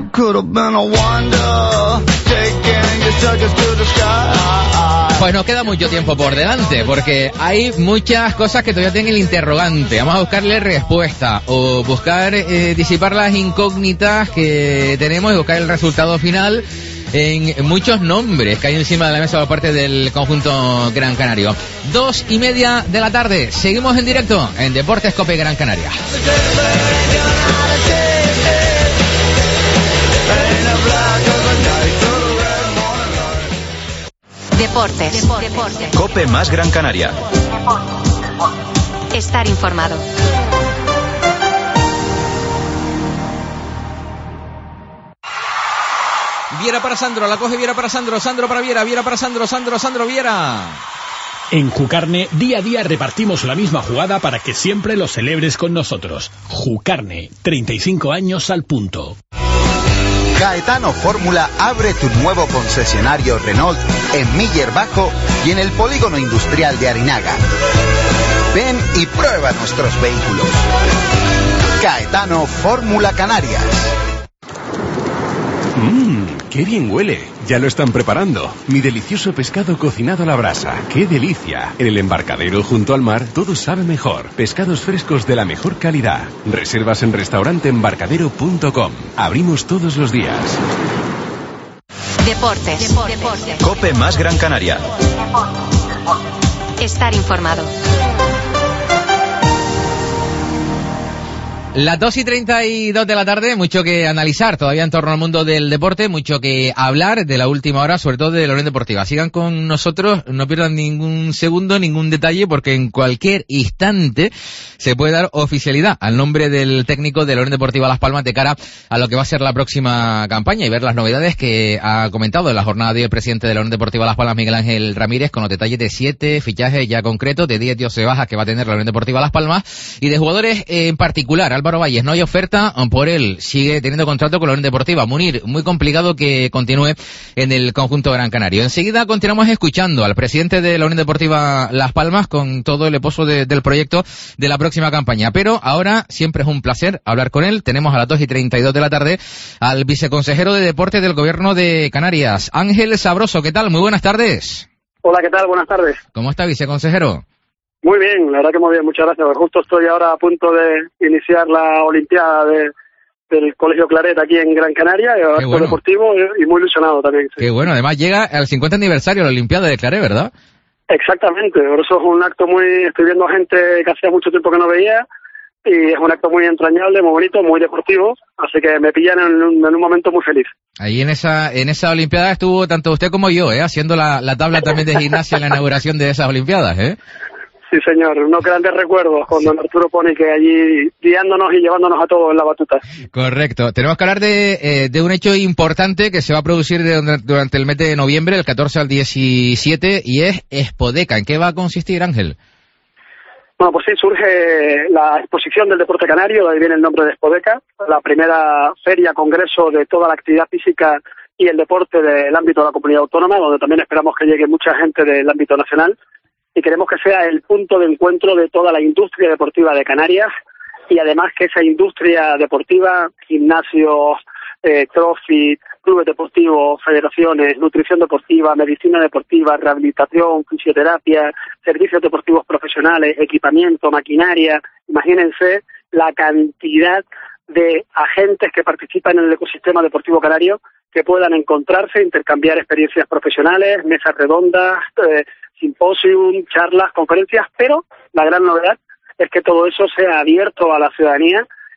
Pues nos queda mucho tiempo por delante, porque hay muchas cosas que todavía tienen el interrogante. Vamos a buscarle respuesta o buscar eh, disipar las incógnitas que tenemos y buscar el resultado final en muchos nombres que hay encima de la mesa por parte del conjunto Gran Canario. Dos y media de la tarde, seguimos en directo en Deportes Cope Gran Canaria. Deportes. Deportes. Cope más Gran Canaria. Estar informado. Viera para Sandro, la coge Viera para Sandro, Sandro para Viera, Viera para Sandro, Sandro, Sandro, Viera. En Jucarne, día a día repartimos la misma jugada para que siempre lo celebres con nosotros. Jucarne, treinta y cinco años al punto. Caetano Fórmula abre tu nuevo concesionario Renault en Miller Bajo y en el polígono industrial de Arinaga. Ven y prueba nuestros vehículos. Caetano Fórmula Canarias. Mmm, qué bien huele. Ya lo están preparando. Mi delicioso pescado cocinado a la brasa. ¡Qué delicia! En el embarcadero junto al mar todo sabe mejor. Pescados frescos de la mejor calidad. Reservas en restaurante embarcadero punto com. Abrimos todos los días. Deportes. Deportes. Cope más Gran Canaria. Estar informado. Las dos y treinta y dos de la tarde, mucho que analizar todavía en torno al mundo del deporte, mucho que hablar de la última hora, sobre todo de la Unión Deportiva. Sigan con nosotros, no pierdan ningún segundo, ningún detalle, porque en cualquier instante se puede dar oficialidad al nombre del técnico de la Unión Deportiva Las Palmas de cara a lo que va a ser la próxima campaña y ver las novedades que ha comentado en la jornada de hoy el presidente de la Unión Deportiva Las Palmas, Miguel Ángel Ramírez, con los detalles de siete fichajes ya concretos, de diez diez de bajas que va a tener la Unión Deportiva Las Palmas y de jugadores en particular. Álvaro Valles, no hay oferta por él, sigue teniendo contrato con la Unión Deportiva. Munir, muy complicado que continúe en el conjunto Gran Canario. Enseguida continuamos escuchando al presidente de la Unión Deportiva Las Palmas con todo el esposo de, del proyecto de la próxima campaña. Pero ahora siempre es un placer hablar con él. Tenemos a las dos y treinta y dos de la tarde al viceconsejero de Deportes del Gobierno de Canarias, Ángel Sabroso. ¿Qué tal? Muy buenas tardes. Hola, ¿qué tal? Buenas tardes. ¿Cómo está, viceconsejero? Muy bien, la verdad que muy bien, muchas gracias. Justo estoy ahora a punto de iniciar la Olimpiada de, del Colegio Claret aquí en Gran Canaria, acto bueno. deportivo y, y muy ilusionado también. Sí. Qué bueno, además llega al cincuenta aniversario de la Olimpiada de Claret, ¿verdad? Exactamente, por eso es un acto muy, estoy viendo gente que hacía mucho tiempo que no veía y es un acto muy entrañable, muy bonito, muy deportivo, así que me pillan en un, en un momento muy feliz. Ahí en esa en esa Olimpiada estuvo tanto usted como yo, ¿eh? Haciendo la, la tabla también de gimnasia en la inauguración de esas Olimpiadas, ¿eh? Sí, señor, unos grandes recuerdos con don Arturo Poni, que allí guiándonos y llevándonos a todos en la batuta. Correcto. Tenemos que hablar de, eh, de un hecho importante que se va a producir de, durante el mes de noviembre, del catorce al diecisiete, y es Expodeca. ¿En qué va a consistir, Ángel? Bueno, pues sí, surge la exposición del deporte canario, de ahí viene el nombre de Expodeca, la primera feria, congreso de toda la actividad física y el deporte del ámbito de la comunidad autónoma, donde también esperamos que llegue mucha gente del ámbito nacional. Y queremos que sea el punto de encuentro de toda la industria deportiva de Canarias y además que esa industria deportiva, gimnasios, eh, crossfit, clubes deportivos, federaciones, nutrición deportiva, medicina deportiva, rehabilitación, fisioterapia, servicios deportivos profesionales, equipamiento, maquinaria, imagínense la cantidad de agentes que participan en el ecosistema deportivo canario que puedan encontrarse, intercambiar experiencias profesionales, mesas redondas, eh, simposium, charlas, conferencias, pero la gran novedad es que todo eso sea abierto a la ciudadanía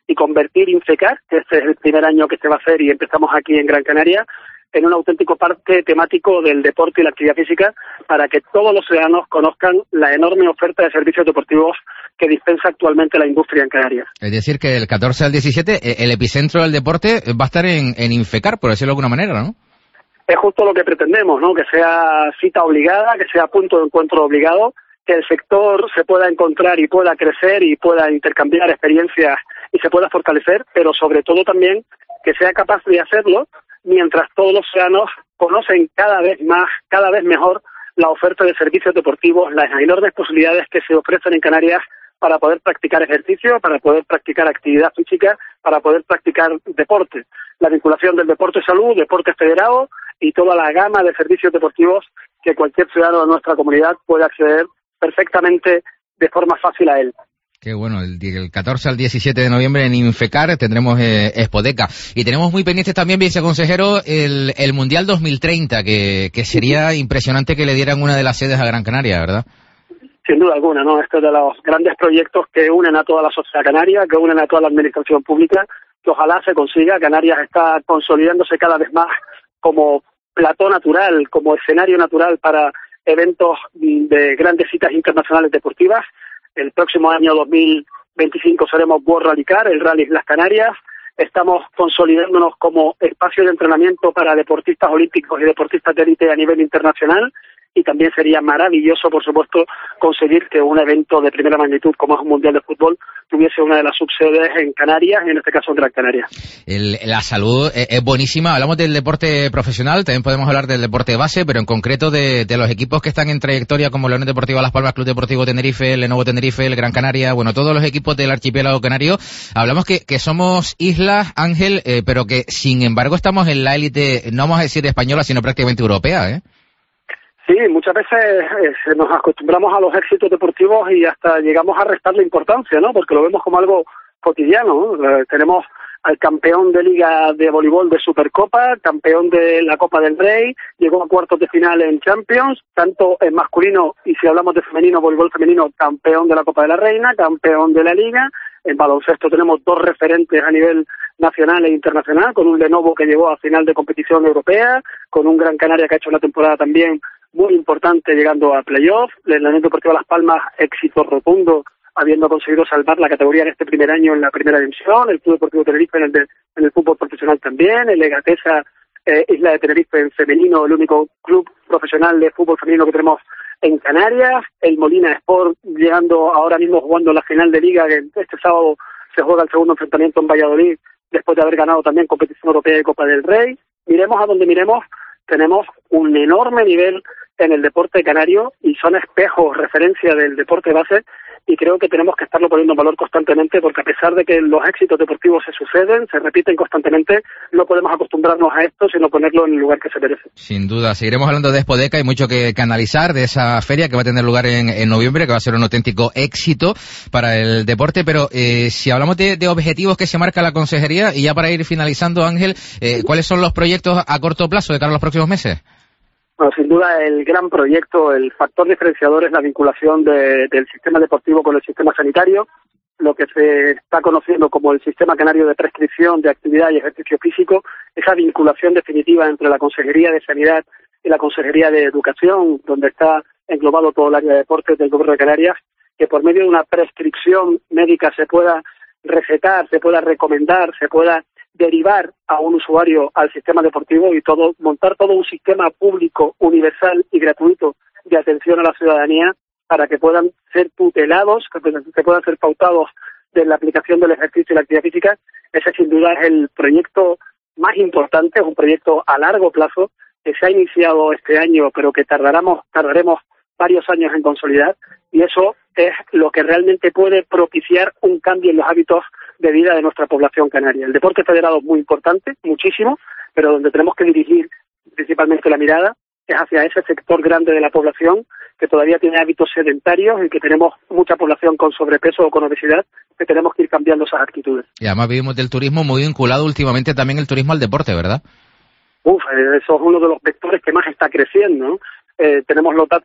y convertir Infecar, que este es el primer año que se va a hacer y empezamos aquí en Gran Canaria, en un auténtico parque temático del deporte y la actividad física para que todos los ciudadanos conozcan la enorme oferta de servicios deportivos que dispensa actualmente la industria en Canarias. Es decir, que del catorce al diecisiete el epicentro del deporte va a estar en, en Infecar, por decirlo de alguna manera, ¿no? Es justo lo que pretendemos, ¿no? Que sea cita obligada, que sea punto de encuentro obligado, que el sector se pueda encontrar y pueda crecer y pueda intercambiar experiencias y se pueda fortalecer, pero sobre todo también que sea capaz de hacerlo mientras todos los ciudadanos conocen cada vez más, cada vez mejor la oferta de servicios deportivos, las enormes posibilidades que se ofrecen en Canarias para poder practicar ejercicio, para poder practicar actividad física, para poder practicar deporte. La vinculación del deporte-salud, deporte federado y toda la gama de servicios deportivos que cualquier ciudadano de nuestra comunidad puede acceder perfectamente de forma fácil a él. Qué bueno, el, el catorce al diecisiete de noviembre en Infecar tendremos eh, Expodeca. Y tenemos muy pendientes también, viceconsejero, el, el Mundial dos mil treinta, que, que sería impresionante que le dieran una de las sedes a Gran Canaria, ¿verdad? Sin duda alguna, ¿no? Este es de los grandes proyectos que unen a toda la sociedad canaria, que unen a toda la administración pública, que ojalá se consiga. Canarias está consolidándose cada vez más como plató natural, como escenario natural para eventos de grandes citas internacionales deportivas. El próximo año dos mil veinticinco seremos World Rally Car, el Rally Las Canarias. Estamos consolidándonos como espacio de entrenamiento para deportistas olímpicos y deportistas de élite a nivel internacional. Y también sería maravilloso, por supuesto, conseguir que un evento de primera magnitud como es un Mundial de Fútbol tuviese una de las subsedes en Canarias, y en este caso en Gran Canaria. El, la salud es, es buenísima. Hablamos del deporte profesional, también podemos hablar del deporte base, pero en concreto de, de los equipos que están en trayectoria como Leones Deportivo Las Palmas, Club Deportivo Tenerife, el Lenovo Tenerife, el Gran Canaria, bueno, todos los equipos del archipiélago canario. Hablamos que, que somos islas, Ángel, eh, pero que sin embargo estamos en la élite, no vamos a decir española, sino prácticamente europea, ¿eh? Sí, muchas veces eh, nos acostumbramos a los éxitos deportivos y hasta llegamos a restarle importancia, ¿no? Porque lo vemos como algo cotidiano, ¿no? Eh, tenemos al campeón de Liga de Voleibol de Supercopa, campeón de la Copa del Rey, llegó a cuartos de final en Champions, tanto en masculino y si hablamos de femenino, voleibol femenino, campeón de la Copa de la Reina, campeón de la Liga. En baloncesto tenemos dos referentes a nivel nacional e internacional, con un Lenovo que llegó a final de competición europea, con un Gran Canaria que ha hecho una temporada también muy importante llegando a playoff, el Leones Deportivo Las Palmas, éxito rotundo, habiendo conseguido salvar la categoría en este primer año en la primera división, el Club Deportivo Tenerife en el, de, en el fútbol profesional también, el Egatesa eh, Isla de Tenerife en femenino, el único club profesional de fútbol femenino que tenemos en Canarias, el Molina Sport llegando ahora mismo jugando la final de Liga, que este sábado se juega el segundo enfrentamiento en Valladolid, después de haber ganado también competición europea y Copa del Rey. Miremos a donde miremos, tenemos un enorme nivel en el deporte canario y son espejos, referencia del deporte base, y creo que tenemos que estarlo poniendo en valor constantemente, porque a pesar de que los éxitos deportivos se suceden, se repiten constantemente, no podemos acostumbrarnos a esto, sino ponerlo en el lugar que se merece. Sin duda, seguiremos hablando de Expodeca, hay mucho que, que analizar de esa feria que va a tener lugar en, en noviembre, que va a ser un auténtico éxito para el deporte, pero eh, si hablamos de, de objetivos que se marca la consejería, y ya para ir finalizando, Ángel, eh, ¿cuáles son los proyectos a corto plazo de cara a los próximos meses? Bueno, sin duda el gran proyecto, el factor diferenciador es la vinculación de, del sistema deportivo con el sistema sanitario, lo que se está conociendo como el Sistema Canario de Prescripción de Actividad y Ejercicio Físico, esa vinculación definitiva entre la Consejería de Sanidad y la Consejería de Educación, donde está englobado todo el área de deportes del Gobierno de Canarias, que por medio de una prescripción médica se pueda recetar, se pueda recomendar, se pueda derivar a un usuario al sistema deportivo y todo montar todo un sistema público, universal y gratuito de atención a la ciudadanía para que puedan ser tutelados, que puedan ser pautados de la aplicación del ejercicio y la actividad física. Ese sin duda es el proyecto más importante, es un proyecto a largo plazo que se ha iniciado este año, pero que tardaremos, tardaremos varios años en consolidar, y eso es lo que realmente puede propiciar un cambio en los hábitos de vida de nuestra población canaria. El deporte federado es muy importante, muchísimo, pero donde tenemos que dirigir principalmente la mirada es hacia ese sector grande de la población que todavía tiene hábitos sedentarios y que tenemos mucha población con sobrepeso o con obesidad, que tenemos que ir cambiando esas actitudes. Y además vivimos del turismo muy vinculado últimamente también el turismo al deporte, ¿verdad? Uf, eso es uno de los vectores que más está creciendo, ¿no? Eh, tenemos los datos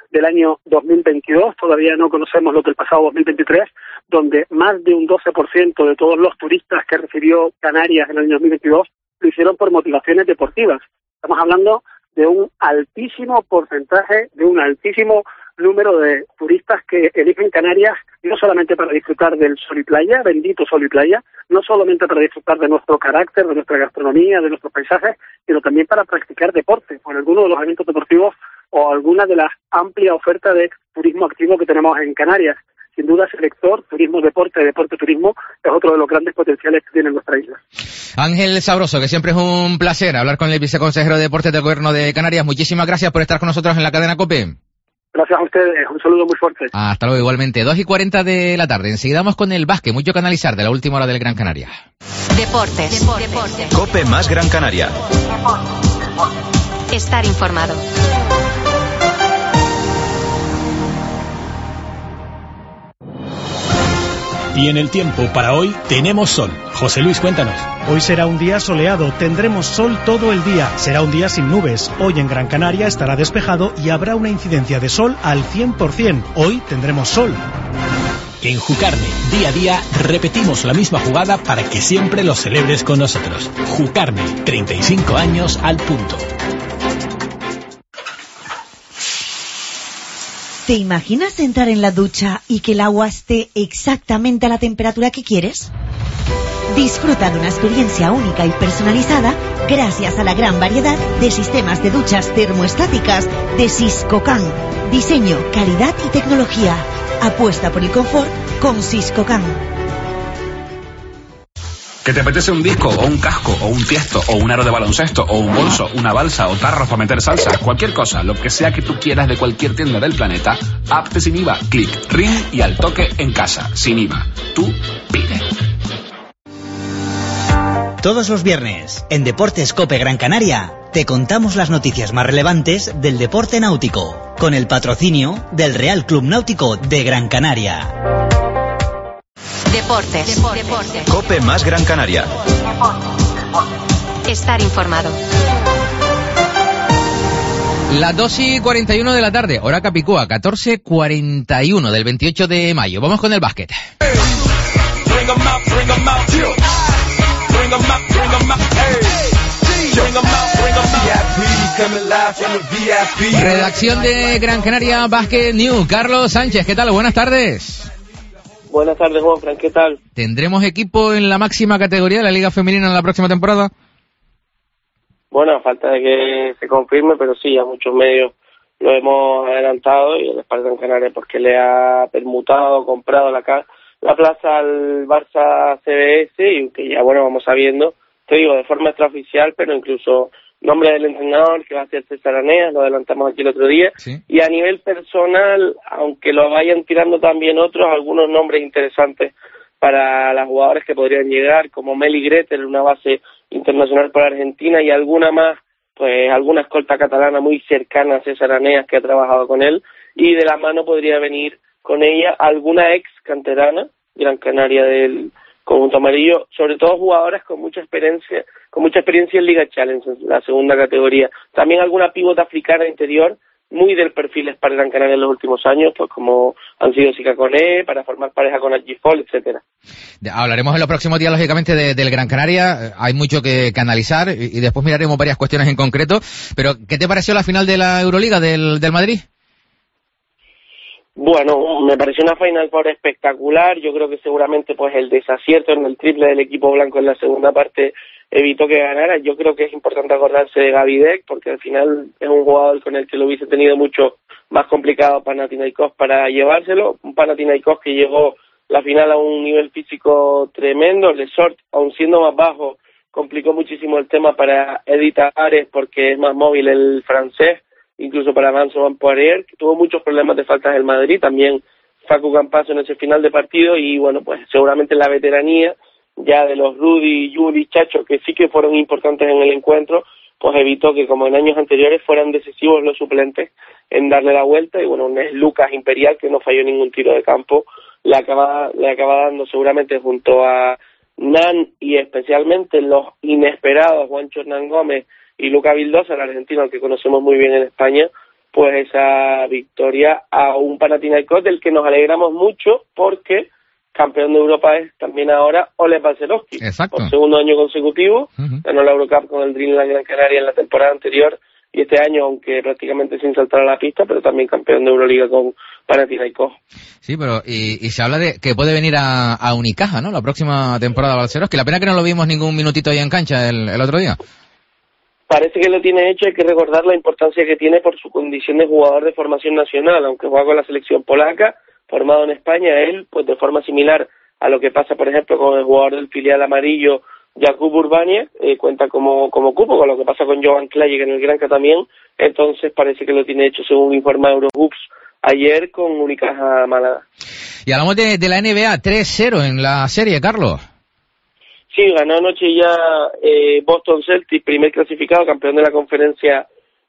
del año dos mil veintidós, todavía no conocemos lo del pasado dos mil veintitrés, donde más de un doce por ciento de todos los turistas que recibió Canarias en el año dos mil veintidós lo hicieron por motivaciones deportivas. Estamos hablando de un altísimo porcentaje, de un altísimo número de turistas que eligen Canarias no solamente para disfrutar del sol y playa, bendito sol y playa, no solamente para disfrutar de nuestro carácter, de nuestra gastronomía, de nuestros paisajes, sino también para practicar deporte, por alguno de los eventos deportivos o alguna de las amplias ofertas de turismo activo que tenemos en Canarias. Sin duda, ese sector, turismo, deporte, deporte-turismo, es otro de los grandes potenciales que tiene nuestra isla. Ángel Sabroso, que siempre es un placer hablar con el viceconsejero de Deportes del Gobierno de Canarias. Muchísimas gracias por estar con nosotros en la cadena COPE. Gracias a ustedes, un saludo muy fuerte. Hasta luego, igualmente. dos y cuarenta de la tarde. Enseguida vamos con el básquet, mucho que analizar de la última hora del Gran Canaria. Deportes. Deportes. COPE más Gran Canaria. Estar informado. Y en el tiempo para hoy tenemos sol. José Luis, cuéntanos. Hoy será un día soleado, tendremos sol todo el día, será un día sin nubes. Hoy en Gran Canaria estará despejado y habrá una incidencia de sol al cien por ciento. Hoy tendremos sol. En Jucarne, día a día, repetimos la misma jugada para que siempre lo celebres con nosotros. Jucarne, treinta y cinco años al punto. ¿Te imaginas entrar en la ducha y que el agua esté exactamente a la temperatura que quieres? Disfruta de una experiencia única y personalizada gracias a la gran variedad de sistemas de duchas termoestáticas de Siscocan. Diseño, calidad y tecnología. Apuesta por el confort con Siscocan. ¿Que te apetece un disco, o un casco, o un tiesto, o un aro de baloncesto, o un bolso, una balsa, o tarros para meter salsa? Cualquier cosa, lo que sea que tú quieras de cualquier tienda del planeta, apte sin I V A, clic, ring y al toque en casa, sin I V A. Tú pide. Todos los viernes, en Deportes COPE Gran Canaria, te contamos las noticias más relevantes del deporte náutico, con el patrocinio del Real Club Náutico de Gran Canaria. Deportes. Deportes. COPE más Gran Canaria. Estar informado. Las dos y cuarenta y uno de la tarde, hora Capicúa, catorce cuarenta y uno del veintiocho de mayo. Vamos con el básquet. Redacción de Gran Canaria Basket News. Carlos Sánchez, ¿qué tal? Buenas tardes. Buenas tardes, Juanfran, ¿qué tal? ¿Tendremos equipo en la máxima categoría de la Liga Femenina en la próxima temporada? Bueno, a falta de que se confirme, pero sí, a muchos medios lo hemos adelantado y el Esparta en Canarias porque le ha permutado, comprado la, la plaza al Barça C B S y que ya, bueno, vamos sabiendo, te digo, de forma extraoficial, pero incluso nombre del entrenador, que va a ser César Aneas, lo adelantamos aquí el otro día, ¿sí? Y a nivel personal, aunque lo vayan tirando también otros, algunos nombres interesantes para las jugadoras que podrían llegar, como Meli Gretel, una base internacional para Argentina, y alguna más, pues alguna escolta catalana muy cercana a César Aneas que ha trabajado con él, y de la mano podría venir con ella alguna ex canterana, Gran Canaria del conjunto amarillo, sobre todo jugadoras con mucha experiencia, con mucha experiencia en Liga Challenge, la segunda categoría. También alguna pívota africana interior, muy del perfil para Gran Canaria en los últimos años, pues como han sido Sika Koné, para formar pareja con Angie Fall, etcétera. Hablaremos en los próximos días, lógicamente, de, del Gran Canaria. Hay mucho que, que analizar y, y después miraremos varias cuestiones en concreto. Pero, ¿qué te pareció la final de la Euroliga del, del Madrid? Bueno, me pareció una Final Four espectacular. Yo creo que seguramente pues el desacierto en el triple del equipo blanco en la segunda parte evitó que ganara. Yo creo que es importante acordarse de Gavidec, porque al final es un jugador con el que lo hubiese tenido mucho más complicado Panathinaikos para llevárselo. Un Panathinaikos que llegó la final a un nivel físico tremendo. Lesort, aun siendo más bajo, complicó muchísimo el tema para Edith Ares, porque es más móvil el francés. Incluso para Vincent Van Poirier, que tuvo muchos problemas de faltas del Madrid, también Facu Campazzo en ese final de partido, y bueno, pues seguramente la veteranía ya de los Rudy, Yuri, Chacho, que sí que fueron importantes en el encuentro, pues evitó que como en años anteriores fueran decisivos los suplentes en darle la vuelta, y bueno, un es Lucas Imperial que no falló ningún tiro de campo, le acaba, le acaba dando seguramente junto a Nan y especialmente los inesperados Juancho Hernán Gómez y Luca Vildosa, el argentino al que conocemos muy bien en España, pues esa victoria a un Panathinaikos del que nos alegramos mucho porque campeón de Europa es también ahora Oleg Balcerowski. Exacto. Por segundo año consecutivo, uh-huh. ganó la Eurocup con el Dreamland Gran Canaria en la temporada anterior y este año, aunque prácticamente sin saltar a la pista, pero también campeón de Euroliga con Panathinaikos. Sí, pero y, y se habla de que puede venir a, a Unicaja, ¿no? La próxima temporada Balcerowski. La pena que no lo vimos ningún minutito ahí en cancha el, el otro día. Parece que lo tiene hecho, hay que recordar la importancia que tiene por su condición de jugador de formación nacional, aunque juega con la selección polaca, formado en España, él, pues de forma similar a lo que pasa, por ejemplo, con el jugador del filial amarillo, Jakub Urbania, eh, cuenta como, como cupo, con lo que pasa con Jovan Klajek en el Granca también, entonces parece que lo tiene hecho, según informa Eurohoops ayer, con Unicaja Málaga. Y hablamos de, de la N B A, tres cero en la serie, Carlos. Sí, ganó anoche ya eh, Boston Celtics, primer clasificado, campeón de la conferencia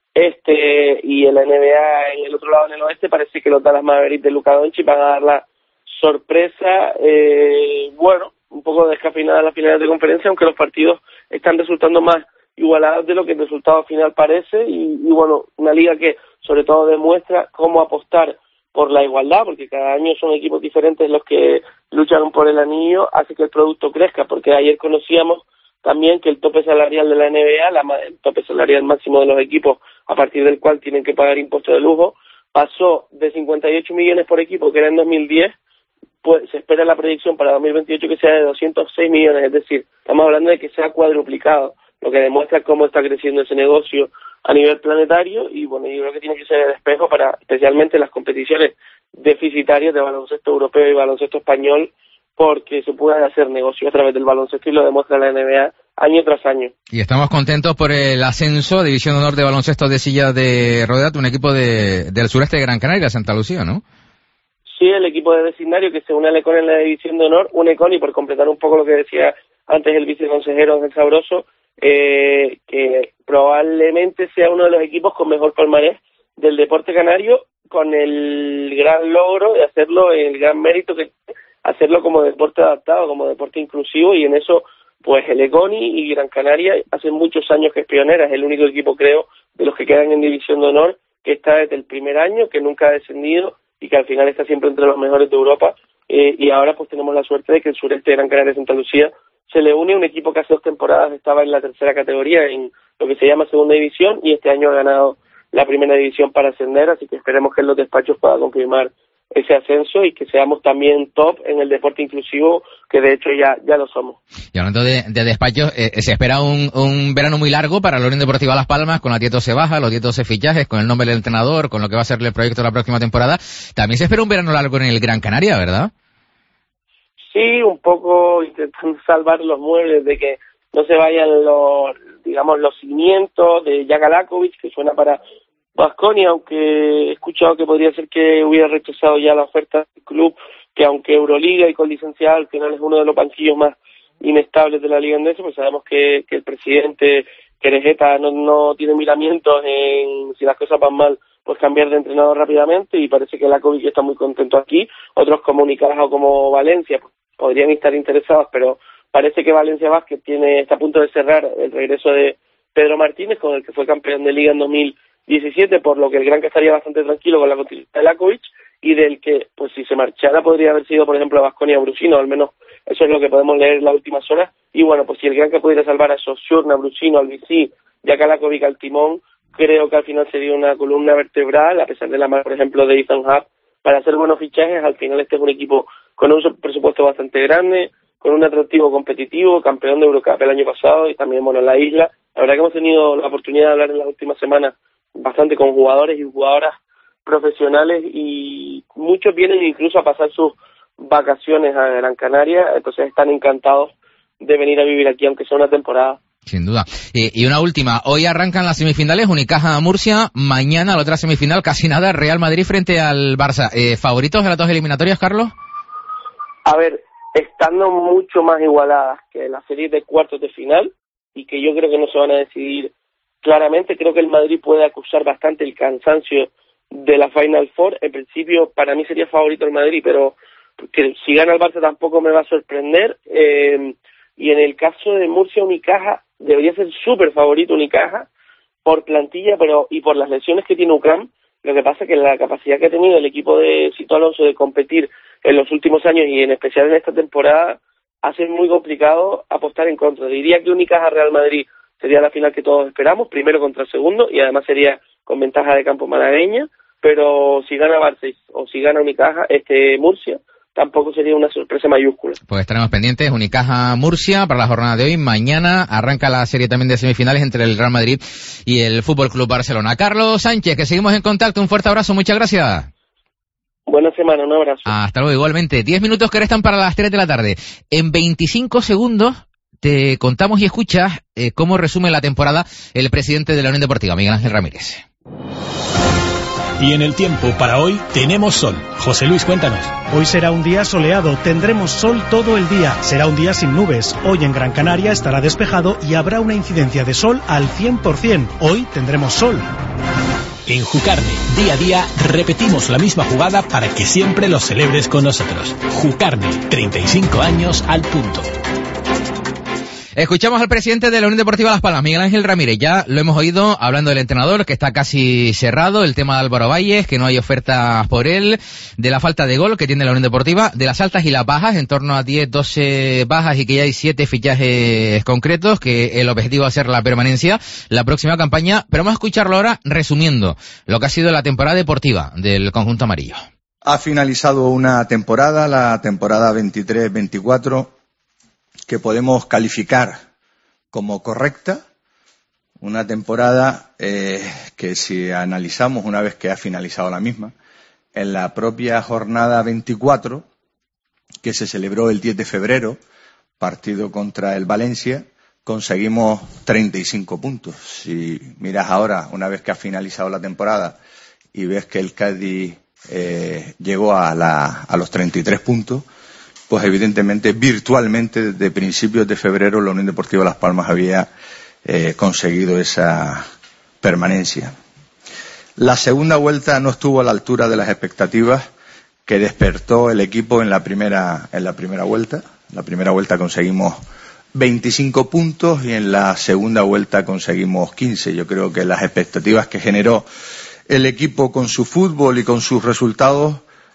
este, y en la N B A en el otro lado, en el oeste, parece que los Dallas Mavericks de Luka Doncic van a dar la sorpresa, eh, bueno, un poco descafeinada las finales de conferencia, aunque los partidos están resultando más igualados de lo que el resultado final parece, y, y bueno, una liga que sobre todo demuestra cómo apostar por la igualdad, porque cada año son equipos diferentes los que luchan por el anillo, hace que el producto crezca, porque ayer conocíamos también que el tope salarial de la N B A, la, el tope salarial máximo de los equipos, a partir del cual tienen que pagar impuestos de lujo, pasó de cincuenta y ocho millones por equipo, que era en dos mil diez, pues se espera la proyección para dos mil veintiocho que sea de doscientos seis millones, es decir, estamos hablando de que sea cuadruplicado, lo que demuestra cómo está creciendo ese negocio a nivel planetario, y bueno, yo creo que tiene que ser el espejo para especialmente las competiciones deficitarias de baloncesto europeo y baloncesto español, porque se puede hacer negocio a través del baloncesto y lo demuestra la N B A año tras año. Y estamos contentos por el ascenso a División de Honor de Baloncesto de Silla de Rodea, un equipo de, del sureste de Gran Canaria, Santa Lucía, ¿no? Sí, el equipo de vecindario que se une al Econ en la División de Honor, un Econ, y por completar un poco lo que decía antes el viceconsejero Ángel Sabroso, eh, que probablemente sea uno de los equipos con mejor palmarés del deporte canario, con el gran logro de hacerlo, el gran mérito que hacerlo como deporte adaptado, como deporte inclusivo, y en eso pues el Econi y Gran Canaria hace muchos años que es pionera, es el único equipo, creo, de los que quedan en División de Honor, que está desde el primer año, que nunca ha descendido y que al final está siempre entre los mejores de Europa, eh, y ahora pues tenemos la suerte de que el sureste de Gran Canaria y Santa Lucía se le une a un equipo que hace dos temporadas estaba en la tercera categoría, en lo que se llama segunda división, y este año ha ganado la primera división para ascender, así que esperemos que en los despachos pueda confirmar ese ascenso y que seamos también top en el deporte inclusivo, que de hecho ya ya lo somos. Y hablando de, de despachos, eh, se espera un, un verano muy largo para la Unión Deportiva Las Palmas, con la diez doce baja, los diez doce fichajes, con el nombre del entrenador, con lo que va a ser el proyecto de la próxima temporada. También se espera un verano largo en el Gran Canaria, ¿verdad? Sí, un poco intentando salvar los muebles de que no se vayan los, digamos, los cimientos de Jaka Lakovic, que suena para Baskonia, aunque he escuchado que podría ser que hubiera rechazado ya la oferta del club, que aunque Euroliga y con licenciado al final es uno de los banquillos más inestables de la Liga Endesa, pues sabemos que, que el presidente Querejeta no, no tiene miramientos en, si las cosas van mal, pues cambiar de entrenador rápidamente, y parece que Lakovic está muy contento aquí. Otros como Unicaja o como Valencia pues, podrían estar interesados, pero parece que Valencia Basket tiene, está a punto de cerrar el regreso de Pedro Martínez, con el que fue campeón de Liga en dos mil diecisiete, por lo que el Granca estaría bastante tranquilo con la continuidad de Lakovic, y del que, pues si se marchara, podría haber sido, por ejemplo, Baskonia Brusino, al menos eso es lo que podemos leer en las últimas horas. Y bueno, pues si el Granca pudiera salvar a Sosurna, Brusino, Albicí, Jaka Lakovic al timón, creo que al final sería una columna vertebral, a pesar de la mano, por ejemplo, de Ethan Hub, para hacer buenos fichajes. Al final este es un equipo con un presupuesto bastante grande, con un atractivo competitivo, campeón de Eurocup el año pasado, y también, bueno, en la isla. La verdad que hemos tenido la oportunidad de hablar en las últimas semanas bastante con jugadores y jugadoras profesionales, y muchos vienen incluso a pasar sus vacaciones a Gran Canaria, entonces están encantados de venir a vivir aquí, aunque sea una temporada. Sin duda. Y, y una última, hoy arrancan las semifinales, Unicaja Murcia, mañana la otra semifinal, casi nada, Real Madrid frente al Barça. Eh, ¿Favoritos de las dos eliminatorias, Carlos? A ver, estando mucho más igualadas que la serie de cuartos de final, y que yo creo que no se van a decidir claramente, creo que el Madrid puede acusar bastante el cansancio de la Final Four. En principio, para mí sería favorito el Madrid, pero que si gana el Barça tampoco me va a sorprender. Eh, y en el caso de Murcia, Unicaja, debería ser súper favorito Unicaja por plantilla, pero y por las lesiones que tiene Ucrán, Lo que pasa es que la capacidad que ha tenido el equipo de Sito Alonso de competir en los últimos años y en especial en esta temporada hace muy complicado apostar en contra. Diría que Unicaja Real Madrid sería la final que todos esperamos, primero contra el segundo, y además sería con ventaja de campo malagueña, pero si gana Barça o si gana Unicaja, este Murcia, tampoco sería una sorpresa mayúscula. Pues estaremos pendientes. Unicaja Murcia para la jornada de hoy. Mañana arranca la serie también de semifinales entre el Real Madrid y el Fútbol Club Barcelona. Carlos Sánchez, que seguimos en contacto. Un fuerte abrazo, muchas gracias. Buena semana, un abrazo. Hasta luego, igualmente. Diez minutos que restan para las tres de la tarde. En veinticinco segundos te contamos y escuchas eh, cómo resume la temporada el presidente de la Unión Deportiva, Miguel Ángel Ramírez. Y en el tiempo para hoy tenemos sol. José Luis, cuéntanos. Hoy será un día soleado, tendremos sol todo el día. Será un día sin nubes. Hoy en Gran Canaria estará despejado y habrá una incidencia de sol al cien por ciento. Hoy tendremos sol. En Jucarne, día a día, repetimos la misma jugada para que siempre lo celebres con nosotros. Jucarne, treinta y cinco años al punto. Escuchamos al presidente de la Unión Deportiva Las Palmas, Miguel Ángel Ramírez. Ya lo hemos oído hablando del entrenador, que está casi cerrado, el tema de Álvaro Valles, que no hay ofertas por él, de la falta de gol que tiene la Unión Deportiva, de las altas y las bajas, en torno a diez, doce bajas y que ya hay siete fichajes concretos, que el objetivo va a ser la permanencia, la próxima campaña. Pero vamos a escucharlo ahora resumiendo lo que ha sido la temporada deportiva del conjunto amarillo. Ha finalizado una temporada, la temporada veintitrés veinticuatro, que podemos calificar como correcta, una temporada eh, que si analizamos una vez que ha finalizado la misma, en la propia jornada veinticuatro, que se celebró el diez de febrero, partido contra el Valencia, conseguimos treinta y cinco puntos. Si miras ahora, una vez que ha finalizado la temporada, y ves que el Cádiz eh, llegó a, la, a los treinta y tres puntos, pues evidentemente, virtualmente, desde principios de febrero, la Unión Deportiva Las Palmas había eh, conseguido esa permanencia. La segunda vuelta no estuvo a la altura de las expectativas que despertó el equipo en la primera, en la primera vuelta. En la primera vuelta conseguimos veinticinco puntos y en la segunda vuelta conseguimos quince. Yo creo que las expectativas que generó el equipo con su fútbol y con sus resultados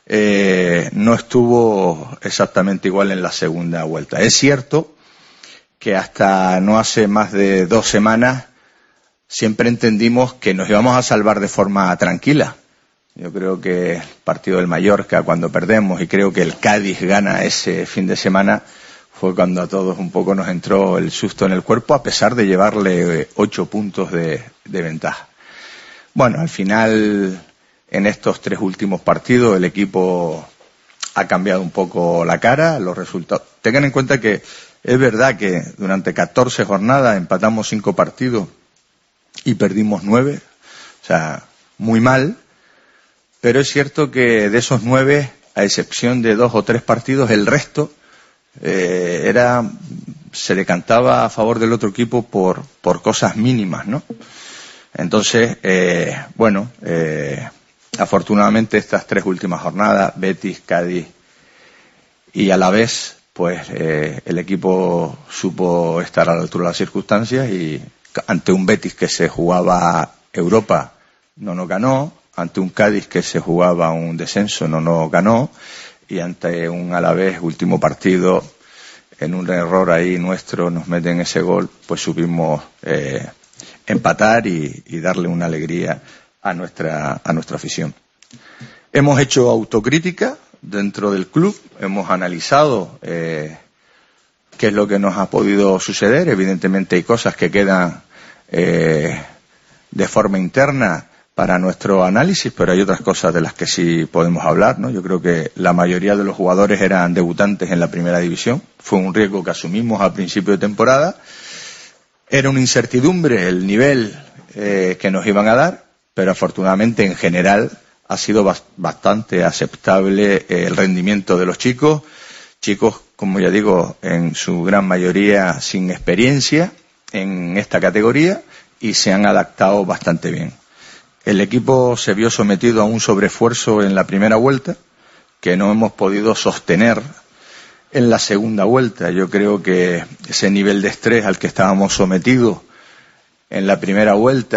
Eh, no estuvo exactamente igual en la segunda vuelta. Es cierto que hasta no hace más de dos semanas siempre entendimos que nos íbamos a salvar de forma tranquila. Yo creo que el partido del Mallorca, cuando perdemos, y creo que el Cádiz gana ese fin de semana, fue cuando a todos un poco nos entró el susto en el cuerpo, a pesar de llevarle ocho puntos de, de ventaja. Bueno, al final, en estos tres últimos partidos, el equipo ha cambiado un poco la cara, los resultados. Tengan en cuenta que es verdad que durante catorce jornadas empatamos cinco partidos y perdimos nueve, o sea, muy mal, pero es cierto que de esos nueve, a excepción de dos o tres partidos, el resto eh, era se decantaba a favor del otro equipo por, por cosas mínimas, ¿no? Entonces, eh, bueno, eh, afortunadamente estas tres últimas jornadas, Betis, Cádiz y Alavés, pues eh, el equipo supo estar a la altura de las circunstancias y ante un Betis que se jugaba Europa no nos ganó, ante un Cádiz que se jugaba un descenso no nos ganó y ante un Alavés, último partido, en un error ahí nuestro nos meten ese gol, pues supimos eh, empatar y, y darle una alegría a nuestra a nuestra afición. Hemos hecho autocrítica dentro del club, hemos analizado eh, qué es lo que nos ha podido suceder. Evidentemente hay cosas que quedan eh, de forma interna para nuestro análisis, pero hay otras cosas de las que sí podemos hablar, ¿no? Yo creo que la mayoría de los jugadores eran debutantes en la primera división. Fue un riesgo que asumimos al principio de temporada. Era una incertidumbre el nivel eh, que nos iban a dar, pero afortunadamente en general ha sido bastante aceptable el rendimiento de los chicos, chicos, como ya digo, en su gran mayoría sin experiencia en esta categoría y se han adaptado bastante bien. El equipo se vio sometido a un sobreesfuerzo en la primera vuelta que no hemos podido sostener en la segunda vuelta. Yo creo que ese nivel de estrés al que estábamos sometidos en la primera vuelta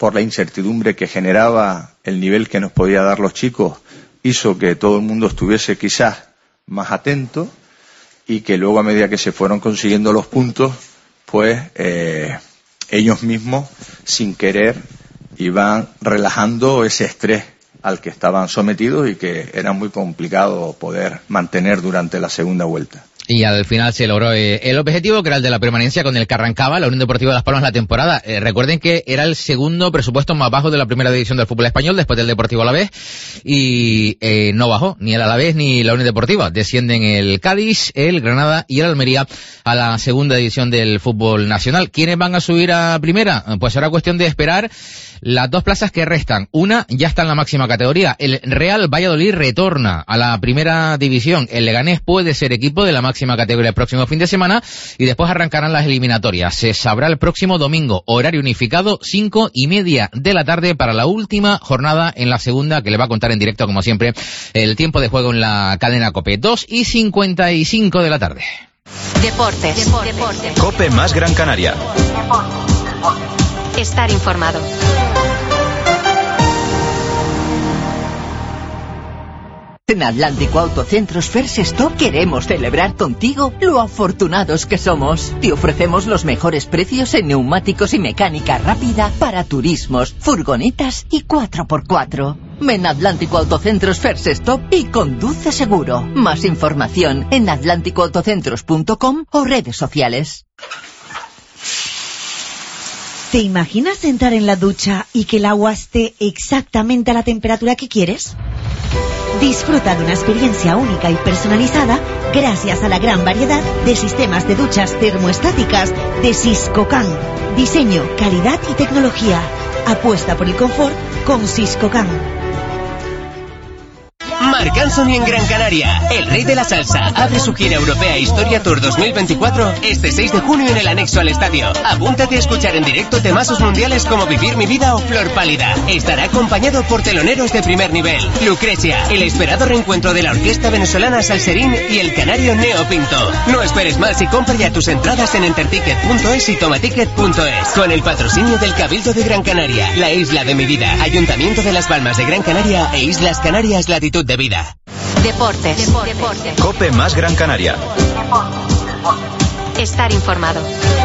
por la incertidumbre que generaba el nivel que nos podía dar los chicos, hizo que todo el mundo estuviese quizás más atento y que luego a medida que se fueron consiguiendo los puntos, pues eh, ellos mismos, sin querer, iban relajando ese estrés al que estaban sometidos y que era muy complicado poder mantener durante la segunda vuelta. Y al final se logró eh, el objetivo, que era el de la permanencia, con el que arrancaba la Unión Deportiva de Las Palmas la temporada. Eh, recuerden que era el segundo presupuesto más bajo de la primera división del fútbol español, después del Deportivo Alavés, y eh, no bajó ni el Alavés ni la Unión Deportiva. Descienden el Cádiz, el Granada y el Almería a la segunda división del fútbol nacional. ¿Quiénes van a subir a primera? Pues será cuestión de esperar las dos plazas que restan. Una ya está en la máxima categoría. El Real Valladolid retorna a la primera división. El Leganés puede ser equipo de la máxima categoría el próximo fin de semana y después arrancarán las eliminatorias. Se sabrá el próximo domingo, horario unificado, cinco y media de la tarde para la última jornada en la segunda, que le va a contar en directo, como siempre, el tiempo de juego en la cadena COPE. dos y cincuenta y cinco de la tarde. Deportes. Deportes. Deportes. COPE más Gran Canaria. Estar informado. En Atlántico Autocentros First Stop queremos celebrar contigo lo afortunados que somos. Te ofrecemos los mejores precios en neumáticos y mecánica rápida para turismos, furgonetas y cuatro por cuatro. Ven a Atlántico Autocentros First Stop y conduce seguro. Más información en atlántico autocentros punto com o redes sociales. ¿Te imaginas entrar en la ducha y que el agua esté exactamente a la temperatura que quieres? Disfruta de una experiencia única y personalizada gracias a la gran variedad de sistemas de duchas termoestáticas de Siscocan. Diseño, calidad y tecnología. Apuesta por el confort con Siscocan. Marc Anthony en Gran Canaria, el rey de la salsa, abre su gira europea Historia Tour dos mil veinticuatro este seis de junio en el anexo al estadio. Apúntate a escuchar en directo temazos mundiales como Vivir mi vida o Flor pálida. Estará acompañado por teloneros de primer nivel. Lucrecia, el esperado reencuentro de la orquesta venezolana Salserín y el canario Neo Pinto. No esperes más y compra ya tus entradas en enterticket punto es y tomaticket punto es. Con el patrocinio del Cabildo de Gran Canaria, la isla de mi vida, Ayuntamiento de Las Palmas de Gran Canaria e Islas Canarias Latitud de Vida. Deportes. Deportes. Deportes. COPE más Gran Canaria. Estar informado.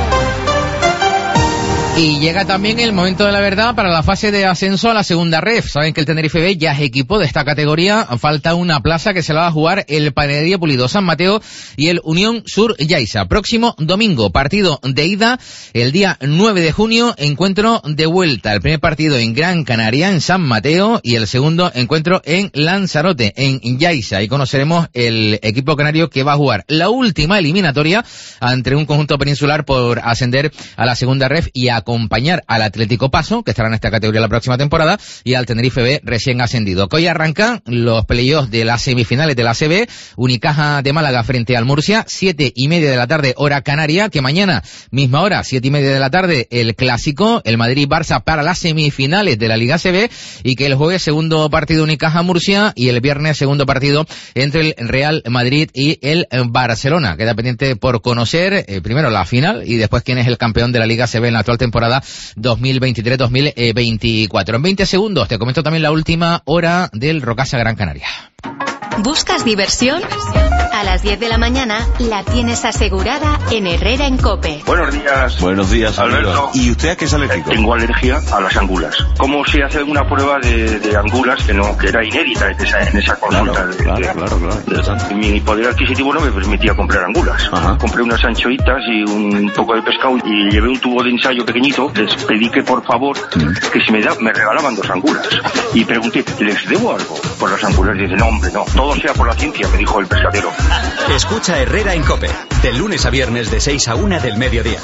Y llega también el momento de la verdad para la fase de ascenso a la segunda ref. Saben que el Tenerife B ya es equipo de esta categoría. Falta una plaza que se la va a jugar el Panadería Pulido San Mateo y el Unión Sur Yaiza. Próximo domingo, partido de ida, el día nueve de junio, encuentro de vuelta. El primer partido en Gran Canaria, en San Mateo, y el segundo encuentro en Lanzarote, en Yaiza. Ahí conoceremos el equipo canario que va a jugar la última eliminatoria ante un conjunto peninsular por ascender a la segunda ref y a acompañar al Atlético Paso, que estará en esta categoría la próxima temporada, y al Tenerife B recién ascendido. Que hoy arrancan los playoffs de las semifinales de la A C B, Unicaja de Málaga frente al Murcia, siete y media de la tarde, hora canaria, que mañana, misma hora, siete y media de la tarde, el clásico, el Madrid-Barça para las semifinales de la Liga A C B, y que el jueves segundo partido Unicaja-Murcia, y el viernes segundo partido entre el Real Madrid y el Barcelona. Queda pendiente por conocer, eh, primero la final, y después quién es el campeón de la Liga A C B en la actual temporada dos mil veintitrés dos mil veinticuatro. En veinte segundos te comento también la última hora del Rocasa Gran Canaria. ¿Buscas diversión? A las diez de la mañana la tienes asegurada en Herrera en COPE. Buenos días. Buenos días, Alberto. Amigo. ¿Y usted a qué es alérgico? Tengo alergia a las angulas. ¿Cómo se hace una prueba de, de angulas que no que era inédita en esa, en esa consulta? Claro, de, claro, de, claro, claro, interesante. Mi poder adquisitivo no me permitía comprar angulas. Ajá. Compré unas anchoitas y un poco de pescado y llevé un tubo de ensayo pequeñito. Les pedí que por favor mm. que si me, da, me regalaban dos angulas. Y pregunté, ¿les debo algo por las angulas? Y dice, no hombre, no, todo sea por la ciencia, me dijo el pescadero. Escucha Herrera en COPE, de lunes a viernes de seis a una del mediodía.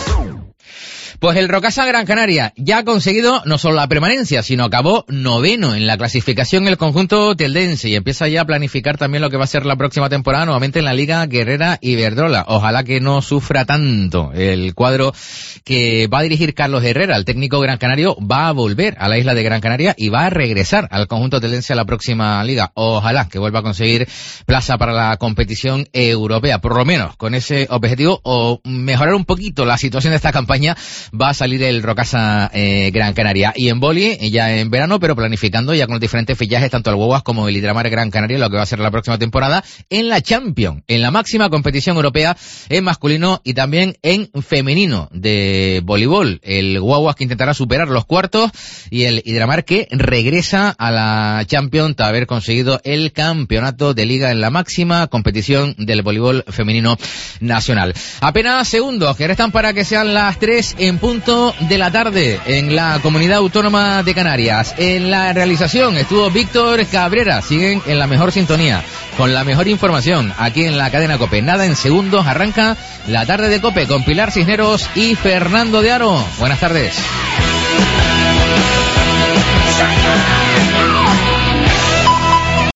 Pues el Rocasa Gran Canaria ya ha conseguido no solo la permanencia, sino acabó noveno en la clasificación el conjunto teldense y empieza ya a planificar también lo que va a ser la próxima temporada nuevamente en la Liga Guerrera Iberdrola. Ojalá que no sufra tanto el cuadro que va a dirigir Carlos Herrera. El técnico gran canario va a volver a la isla de Gran Canaria y va a regresar al conjunto teldense a la próxima liga. Ojalá que vuelva a conseguir plaza para la competición europea, por lo menos con ese objetivo, o mejorar un poquito la situación de esta campaña va a salir el Rocasa eh, Gran Canaria. Y en vóley, ya en verano, pero planificando ya con los diferentes fichajes, tanto el Guaguas como el Hidramar Gran Canaria, lo que va a ser la próxima temporada, en la Champions, en la máxima competición europea en masculino y también en femenino de voleibol. El Guaguas que intentará superar los cuartos y el Hidramar que regresa a la Champions tras haber conseguido el campeonato de liga en la máxima competición del voleibol femenino nacional. Apenas segundos que restan para que sean las tres en punto de la tarde en la Comunidad Autónoma de Canarias. En la realización estuvo Víctor Cabrera. Siguen en la mejor sintonía, con la mejor información aquí en la cadena COPE. Nada, en segundos arranca la tarde de COPE con Pilar Cisneros y Fernando de Aro. Buenas tardes.